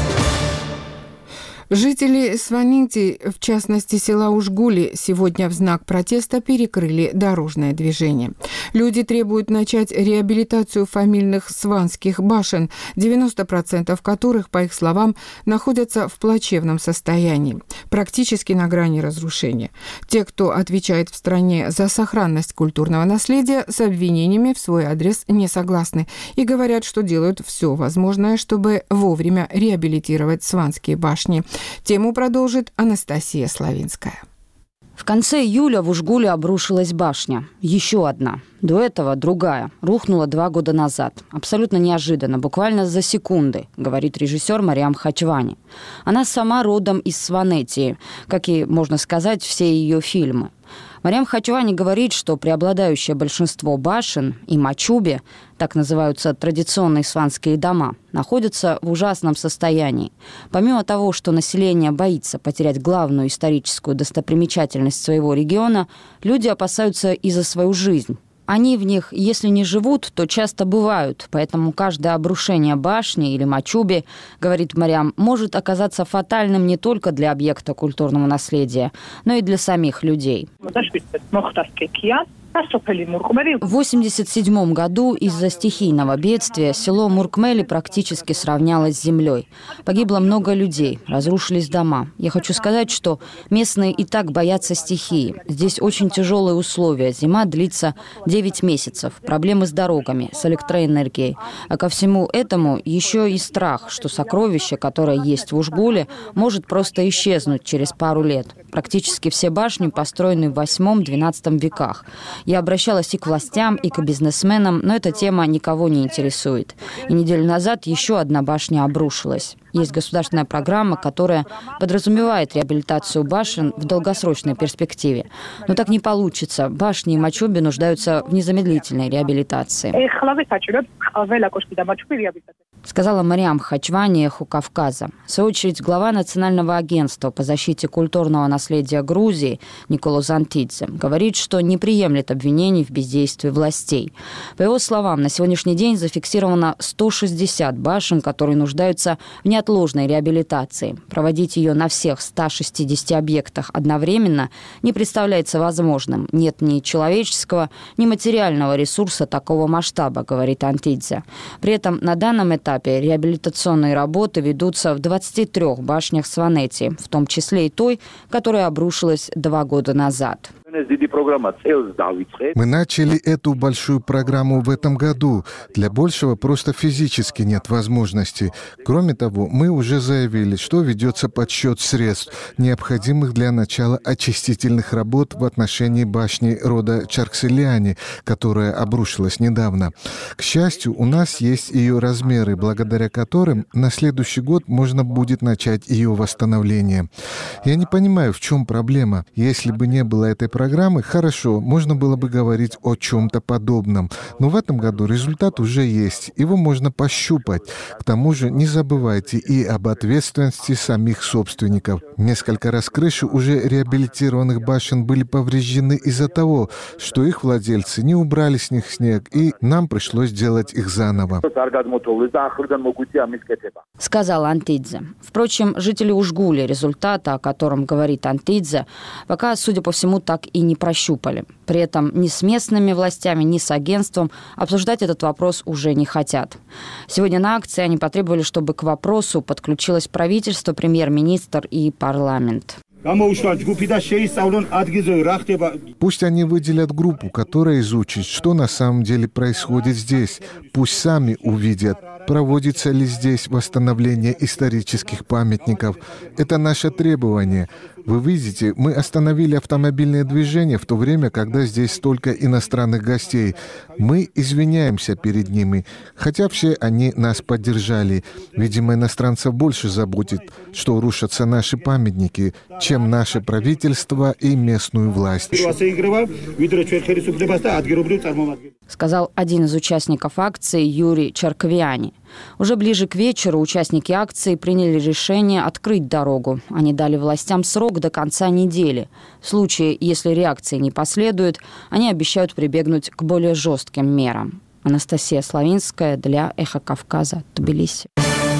Жители Сванити, в частности села Ужгули, сегодня в знак протеста перекрыли дорожное движение. Люди требуют начать реабилитацию фамильных сванских башен, девяносто процентов которых, по их словам, находятся в плачевном состоянии, практически на грани разрушения. Те, кто отвечает в стране за сохранность культурного наследия, с обвинениями в свой адрес не согласны и говорят, что делают все возможное, чтобы вовремя реабилитировать сванские башни. Тему продолжит Анастасия Славинская. В конце июля в Ужгуле обрушилась башня. Еще одна. До этого другая. Рухнула два года назад. Абсолютно неожиданно, буквально за секунды, говорит режиссер Мариам Хачвани. Она сама родом из Сванетии, как и, можно сказать, все ее фильмы. Мариам Хачвани говорит, что преобладающее большинство башен и мачуби, так называются традиционные сванские дома, находятся в ужасном состоянии. Помимо того, что население боится потерять главную историческую достопримечательность своего региона, люди опасаются и за свою жизнь. Они в них, если не живут, то часто бывают, поэтому каждое обрушение башни или мачуби, говорит Мариам, может оказаться фатальным не только для объекта культурного наследия, но и для самих людей. В восемьдесят седьмом году из-за стихийного бедствия село Муркмели практически сравнялось с землей. Погибло много людей, разрушились дома. Я хочу сказать, что местные и так боятся стихии. Здесь очень тяжелые условия. Зима длится девять месяцев. Проблемы с дорогами, с электроэнергией. А ко всему этому еще и страх, что сокровище, которое есть в Ужгуле, может просто исчезнуть через пару лет. Практически все башни построены в восьмом-двенадцатом веках. Я обращалась и к властям, и к бизнесменам, но эта тема никого не интересует. И неделю назад еще одна башня обрушилась. Есть государственная программа, которая подразумевает реабилитацию башен в долгосрочной перспективе. Но так не получится. Башни и мачуби нуждаются в незамедлительной реабилитации. Сказала Мариам Хачвани Эхо Кавказа. В свою очередь, глава Национального агентства по защите культурного наследия Грузии Николо Зантидзе говорит, что не приемлет обвинений в бездействии властей. По его словам, на сегодняшний день зафиксировано сто шестьдесят башен, которые нуждаются в неотложной неотложной реабилитации. Проводить ее на всех ста шестидесяти объектах одновременно не представляется возможным. Нет ни человеческого, ни материального ресурса такого масштаба, говорит Антидзе. При этом на данном этапе реабилитационные работы ведутся в двадцати трёх башнях Сванети, в том числе и той, которая обрушилась два года назад. Мы начали эту большую программу в этом году. Для большего просто физически нет возможности. Кроме того, мы уже заявили, что ведется подсчет средств, необходимых для начала очистительных работ в отношении башни рода Чаркселиани, которая обрушилась недавно. К счастью, у нас есть ее размеры, благодаря которым на следующий год можно будет начать ее восстановление. Я не понимаю, в чем проблема. Если бы не было этой программы, хорошо, можно было бы говорить о чем-то подобном. Но в этом году результат уже есть, его можно пощупать. К тому же не забывайте и об ответственности самих собственников. Несколько раз крыши уже реабилитированных башен были повреждены из-за того, что их владельцы не убрали с них снег, и нам пришлось делать их заново. Сказал Антидзе. Впрочем, жители Ужгули результата, о котором говорит Антидзе, пока, судя по всему, так и не прощупали. При этом ни с местными властями, ни с агентством обсуждать этот вопрос уже не хотят. Сегодня на акции они потребовали, чтобы к вопросу подключилось правительство, премьер-министр и парламент. Пусть они выделят группу, которая изучит, что на самом деле происходит здесь. Пусть сами увидят, проводится ли здесь восстановление исторических памятников. Это наше требование. Вы видите, мы остановили автомобильное движение в то время, когда здесь столько иностранных гостей. Мы извиняемся перед ними, хотя все они нас поддержали. Видимо, иностранцев больше заботит, что рушатся наши памятники, чем наше правительство и местную власть. Сказал один из участников акции Юрий Чарквиани. Уже ближе к вечеру участники акции приняли решение открыть дорогу. Они дали властям срок до конца недели. В случае, если реакции не последует, они обещают прибегнуть к более жестким мерам. Анастасия Славинская для «Эхо Кавказа», Тбилиси.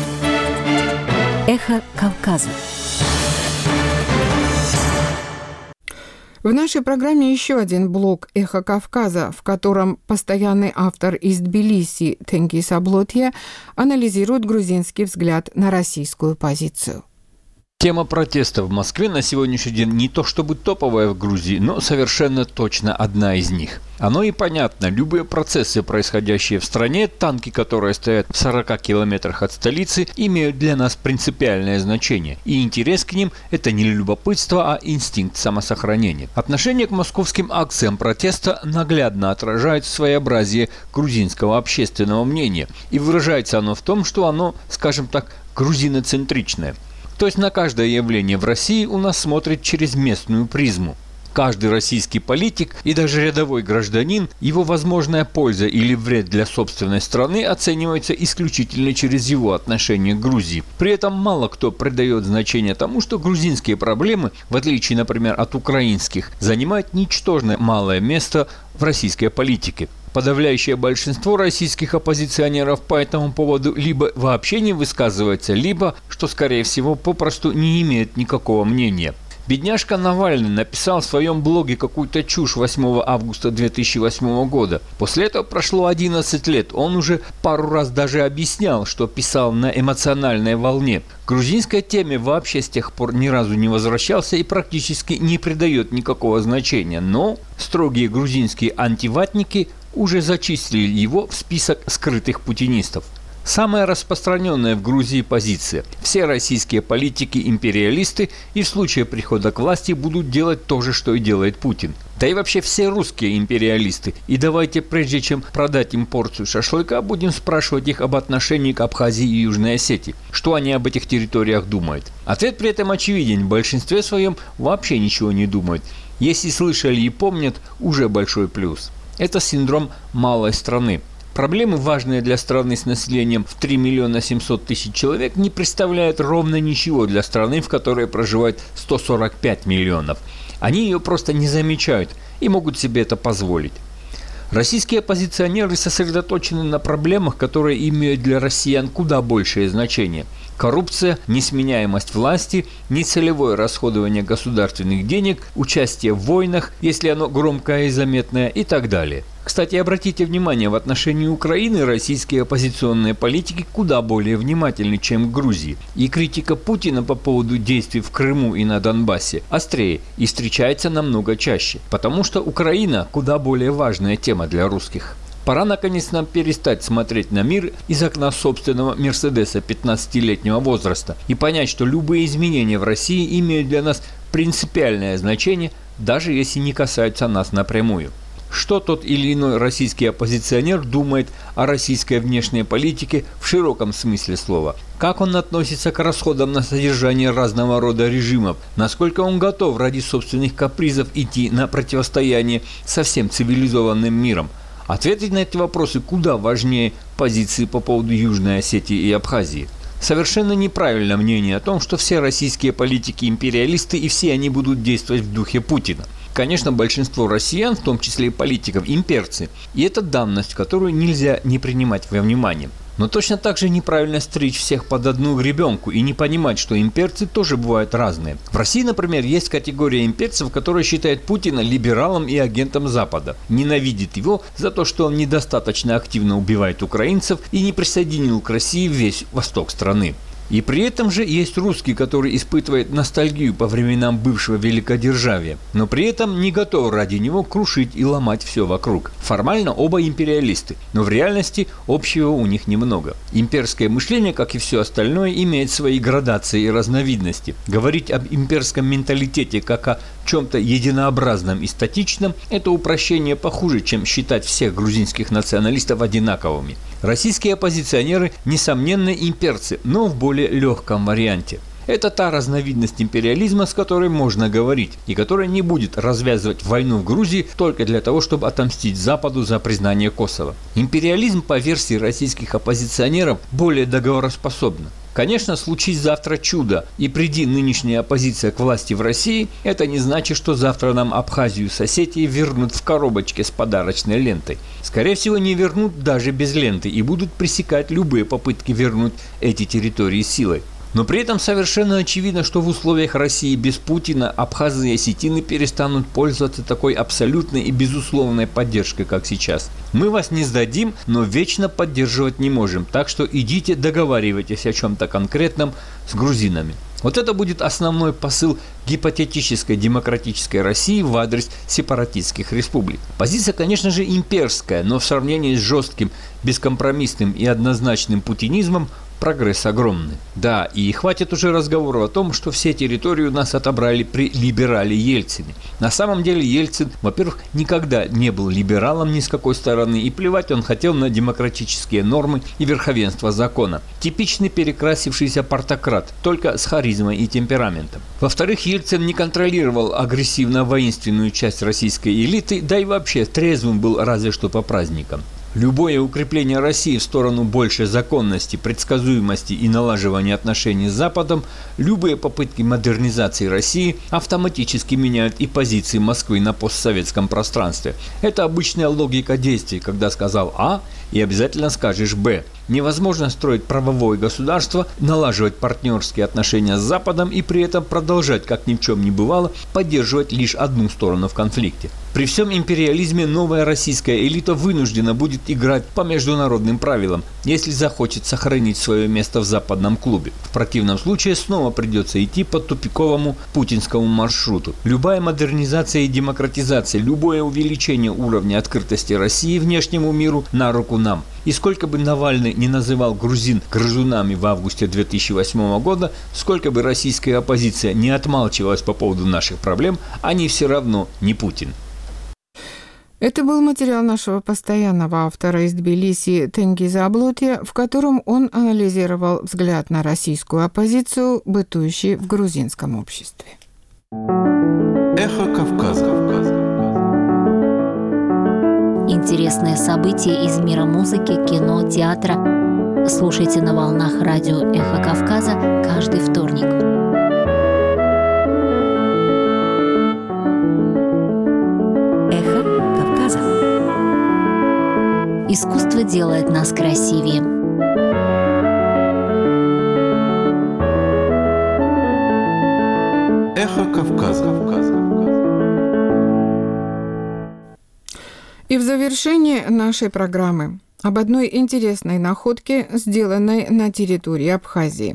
«Эхо Кавказа». В нашей программе еще один блок «Эхо Кавказа», в котором постоянный автор из Тбилиси Тенгиз Аблотье анализирует грузинский взгляд на российскую позицию. Тема протеста в Москве на сегодняшний день не то чтобы топовая в Грузии, но совершенно точно одна из них. Оно и понятно. Любые процессы, происходящие в стране, танки, которые стоят в сорока километрах от столицы, имеют для нас принципиальное значение. И интерес к ним – это не любопытство, а инстинкт самосохранения. Отношение к московским акциям протеста наглядно отражает своеобразие грузинского общественного мнения. И выражается оно в том, что оно, скажем так, грузиноцентричное. То есть на каждое явление в России у нас смотрит через местную призму. Каждый российский политик и даже рядовой гражданин, его возможная польза или вред для собственной страны оценивается исключительно через его отношение к Грузии. При этом мало кто придает значение тому, что грузинские проблемы, в отличие, например, от украинских, занимают ничтожное малое место в российской политике. Подавляющее большинство российских оппозиционеров по этому поводу либо вообще не высказывается, либо, что скорее всего, попросту не имеет никакого мнения. Бедняжка Навальный написал в своем блоге какую-то чушь восьмого августа две тысячи восьмого года. После этого прошло одиннадцать лет. Он уже пару раз даже объяснял, что писал на эмоциональной волне. К грузинской теме вообще с тех пор ни разу не возвращался и практически не придает никакого значения. Но строгие грузинские антиватники уже зачислили его в список скрытых путинистов. Самая распространенная в Грузии позиция. Все российские политики-империалисты и в случае прихода к власти будут делать то же, что и делает Путин. Да и вообще все русские империалисты. И давайте, прежде чем продать им порцию шашлыка, будем спрашивать их об отношении к Абхазии и Южной Осетии. Что они об этих территориях думают? Ответ при этом очевиден. В большинстве своем вообще ничего не думают. Если слышали и помнят, уже большой плюс. Это синдром малой страны. Проблемы, важные для страны с населением в три миллиона семьсот тысяч человек, не представляют ровно ничего для страны, в которой проживает сто сорок пять миллионов. Они ее просто не замечают и могут себе это позволить. Российские оппозиционеры сосредоточены на проблемах, которые имеют для россиян куда большее значение. Коррупция, несменяемость власти, нецелевое расходование государственных денег, участие в войнах, если оно громкое и заметное, и так далее. Кстати, обратите внимание, в отношении Украины российские оппозиционные политики куда более внимательны, чем в Грузии. И критика Путина по поводу действий в Крыму и на Донбассе острее и встречается намного чаще, потому что Украина куда более важная тема для русских. Пора, наконец, нам перестать смотреть на мир из окна собственного «Мерседеса» пятнадцатилетнего возраста и понять, что любые изменения в России имеют для нас принципиальное значение, даже если не касаются нас напрямую. Что тот или иной российский оппозиционер думает о российской внешней политике в широком смысле слова? Как он относится к расходам на содержание разного рода режимов? Насколько он готов ради собственных капризов идти на противостояние со всем цивилизованным миром? Ответить на эти вопросы куда важнее позиции по поводу Южной Осетии и Абхазии. Совершенно неправильно мнение о том, что все российские политики империалисты и все они будут действовать в духе Путина. Конечно, большинство россиян, в том числе и политиков, имперцы. И это данность, которую нельзя не принимать во внимание. Но точно так же неправильно стричь всех под одну гребенку и не понимать, что имперцы тоже бывают разные. В России, например, есть категория имперцев, которая считает Путина либералом и агентом Запада. Ненавидит его за то, что он недостаточно активно убивает украинцев и не присоединил к России весь восток страны. И при этом же есть русский, который испытывает ностальгию по временам бывшего великодержавия, но при этом не готов ради него крушить и ломать все вокруг. Формально оба империалисты, но в реальности общего у них немного. Имперское мышление, как и все остальное, имеет свои градации и разновидности. Говорить об имперском менталитете как о чем-то единообразном и статичном – это упрощение похуже, чем считать всех грузинских националистов одинаковыми. Российские оппозиционеры, несомненно, имперцы, но в более легком варианте. Это та разновидность империализма, с которой можно говорить, и которая не будет развязывать войну в Грузии только для того, чтобы отомстить Западу за признание Косово. Империализм, по версии российских оппозиционеров, более договороспособен. Конечно, случись завтра чудо, и приди нынешняя оппозиция к власти в России, это не значит, что завтра нам Абхазию с Осетией вернут в коробочке с подарочной лентой. Скорее всего, не вернут даже без ленты и будут пресекать любые попытки вернуть эти территории силой. Но при этом совершенно очевидно, что в условиях России без Путина абхазы и осетины перестанут пользоваться такой абсолютной и безусловной поддержкой, как сейчас. Мы вас не сдадим, но вечно поддерживать не можем, так что идите договаривайтесь о чем-то конкретном с грузинами. Вот это будет основной посыл гипотетической демократической России в адрес сепаратистских республик. Позиция, конечно же, имперская, но в сравнении с жестким, бескомпромиссным и однозначным путинизмом прогресс огромный. Да, и хватит уже разговоров о том, что все территории у нас отобрали при либерале Ельцине. На самом деле Ельцин, во-первых, никогда не был либералом ни с какой стороны, и плевать он хотел на демократические нормы и верховенство закона. Типичный перекрасившийся партократ, только с харизмой и темпераментом. Во-вторых, Ельцин не контролировал агрессивно-воинственную часть российской элиты, да и вообще трезвым был разве что по праздникам. Любое укрепление России в сторону большей законности, предсказуемости и налаживания отношений с Западом, любые попытки модернизации России автоматически меняют и позиции Москвы на постсоветском пространстве. Это обычная логика действий, когда сказал А и обязательно скажешь Б. Невозможно строить правовое государство, налаживать партнерские отношения с Западом и при этом продолжать, как ни в чем не бывало, поддерживать лишь одну сторону в конфликте. При всем империализме новая российская элита вынуждена будет играть по международным правилам, если захочет сохранить свое место в западном клубе. В противном случае снова придется идти по тупиковому путинскому маршруту. Любая модернизация и демократизация, любое увеличение уровня открытости России внешнему миру на руку нам. И сколько бы Навальный не называл грузин грызунами в августе две тысячи восьмого года, сколько бы российская оппозиция не отмалчивалась по поводу наших проблем, они все равно не Путин. Это был материал нашего постоянного автора из Тбилиси Тенгиза Аблотия, в котором он анализировал взгляд на российскую оппозицию, бытующий в грузинском обществе. Эхо Кавказа. Интересные события из мира музыки, кино, театра. Слушайте на волнах радио «Эхо Кавказа» каждый вторник. «Эхо Кавказа». Искусство делает нас красивее. Эхо Кавказа. И в завершении нашей программы об одной интересной находке, сделанной на территории Абхазии.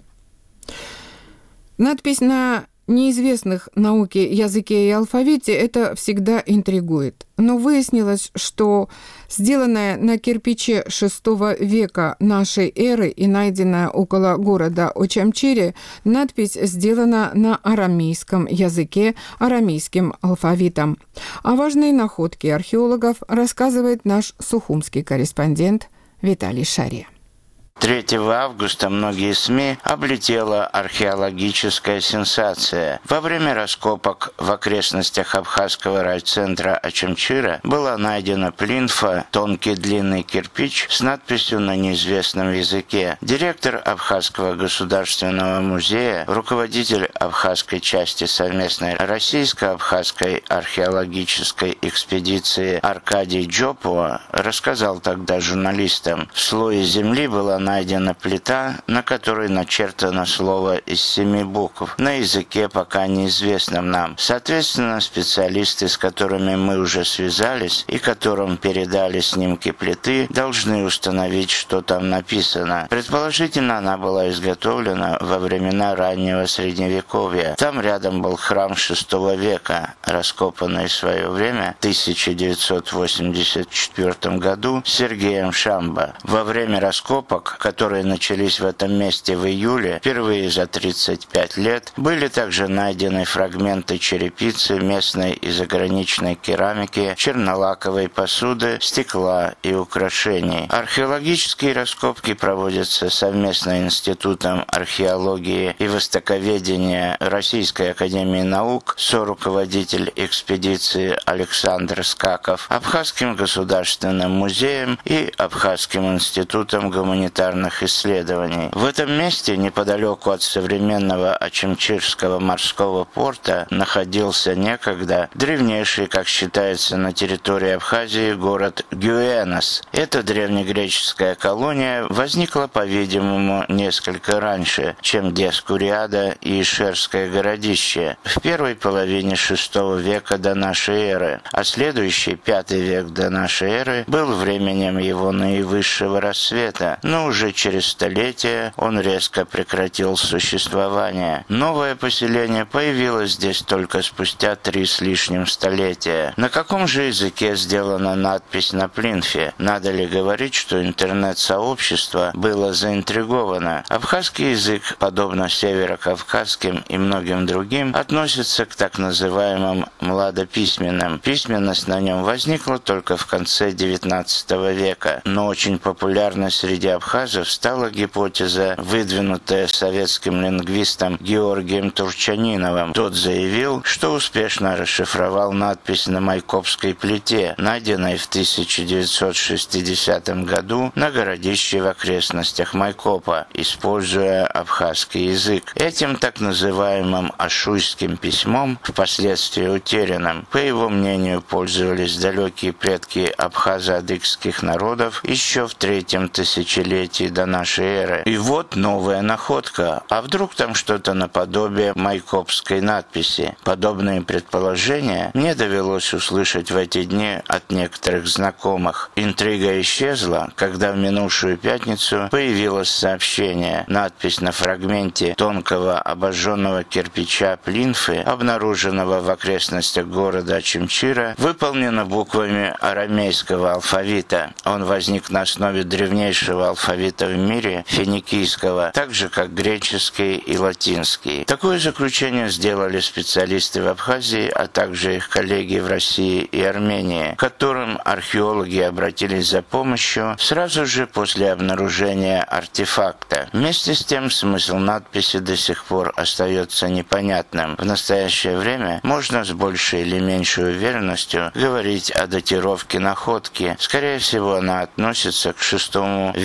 Надпись на неизвестных науке языке и алфавите это всегда интригует. Но выяснилось, что сделанная на кирпиче шестого века нашей эры и найденная около города Очамчире, надпись сделана на арамейском языке, арамейским алфавитом. О важной находке археологов рассказывает наш сухумский корреспондент Виталий Шария. третьего августа многие СМИ облетела археологическая сенсация. Во время раскопок в окрестностях абхазского райцентра Очамчира была найдена плинфа, тонкий длинный кирпич с надписью на неизвестном языке. Директор Абхазского государственного музея, руководитель абхазской части совместной российско-абхазской археологической экспедиции Аркадий Джопуа рассказал тогда журналистам: в слое земли была найдена плита, на которой начертано слово из семи букв, на языке пока неизвестном нам. Соответственно, специалисты, с которыми мы уже связались и которым передали снимки плиты, должны установить, что там написано. Предположительно, она была изготовлена во времена раннего Средневековья. Там рядом был храм шестого века, раскопанный в свое время в тысяча девятьсот восемьдесят четвёртом году Сергеем Шамбо. Во время раскопок, которые начались в этом месте в июле, впервые за тридцать пять лет, были также найдены фрагменты черепицы, местной и заграничной керамики, чернолаковой посуды, стекла и украшений. Археологические раскопки проводятся совместно Институтом археологии и востоковедения Российской академии наук, соруководитель экспедиции Александр Скаков, Абхазским государственным музеем и Абхазским институтом гуманитарных исследований. В этом месте, неподалеку от современного Очамчирского морского порта, находился некогда древнейший, как считается, на территории Абхазии город Гюэнос. Эта древнегреческая колония возникла, по-видимому, несколько раньше, чем Диоскуриада и Ишерское городище, в первой половине шестого века до нашей эры, а следующий, пятый век до нашей эры, был временем его наивысшего рассвета, но уже через столетия он резко прекратил существование. Новое поселение появилось здесь только спустя три с лишним столетия. На каком же языке сделана надпись на плинфе? Надо ли говорить, что интернет-сообщество было заинтриговано? Абхазский язык, подобно северокавказским и многим другим, относится к так называемым младописьменным. Письменность на нем возникла только в конце девятнадцатого века, но очень популярна среди абхазов стала гипотеза, выдвинутая советским лингвистом Георгием Турчаниновым. Тот заявил, что успешно расшифровал надпись на Майкопской плите, найденной в тысяча девятьсот шестидесятом году на городище в окрестностях Майкопа, используя абхазский язык. Этим так называемым ашуйским письмом, впоследствии утерянным, по его мнению, пользовались далекие предки абхазо-адыгских народов еще в третьем тысячелетии до нашей эры. И вот новая находка. А вдруг там что-то наподобие майкопской надписи? Подобные предположения мне довелось услышать в эти дни от некоторых знакомых. Интрига исчезла, когда в минувшую пятницу появилось сообщение. Надпись на фрагменте тонкого обожженного кирпича плинфы, обнаруженного в окрестностях города Очамчира, выполнена буквами арамейского алфавита. Он возник на основе древнейшего алфавита в мире, финикийского, так же как греческий и латинский. Такое заключение сделали специалисты в Абхазии, а также их коллеги в России и Армении, к которым археологи обратились за помощью сразу же после обнаружения артефакта. Вместе с тем смысл надписи до сих пор остается непонятным. В настоящее время можно с большей или меньшей уверенностью говорить о датировке находки. Скорее всего, она относится к шестому веку нашей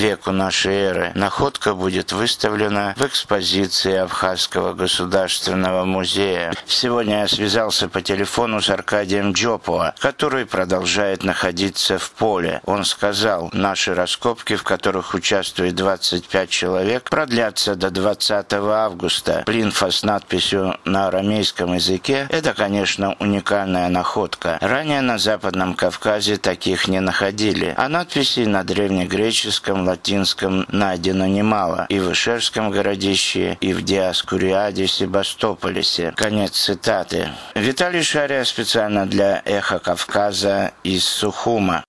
нашей эры. Находка будет выставлена в экспозиции Абхазского государственного музея. Сегодня я связался по телефону с Аркадием Джопуа, который продолжает находиться в поле. Он сказал, наши раскопки, в которых участвует двадцать пять человек, продлятся до двадцатого августа. Плинфа с надписью на арамейском языке – это, конечно, уникальная находка. Ранее на Западном Кавказе таких не находили, а надписей на древнегреческом, латинском найдено немало и в Ишерском городище, и в Диаскуриаде, Себастополисе. Конец цитаты. Виталий Шария специально для «Эхо Кавказа» из Сухума.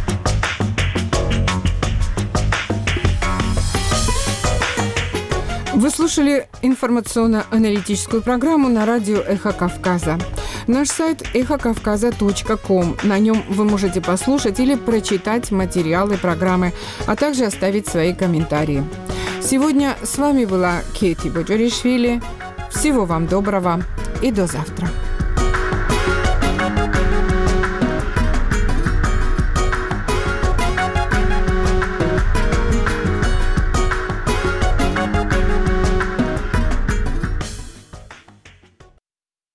Вы слушали информационно-аналитическую программу на радио «Эхо Кавказа». Наш сайт эхо кавказа точка ком. На нем вы можете послушать или прочитать материалы программы, а также оставить свои комментарии. Сегодня с вами была Кейти Боджоришвили. Всего вам доброго и до завтра.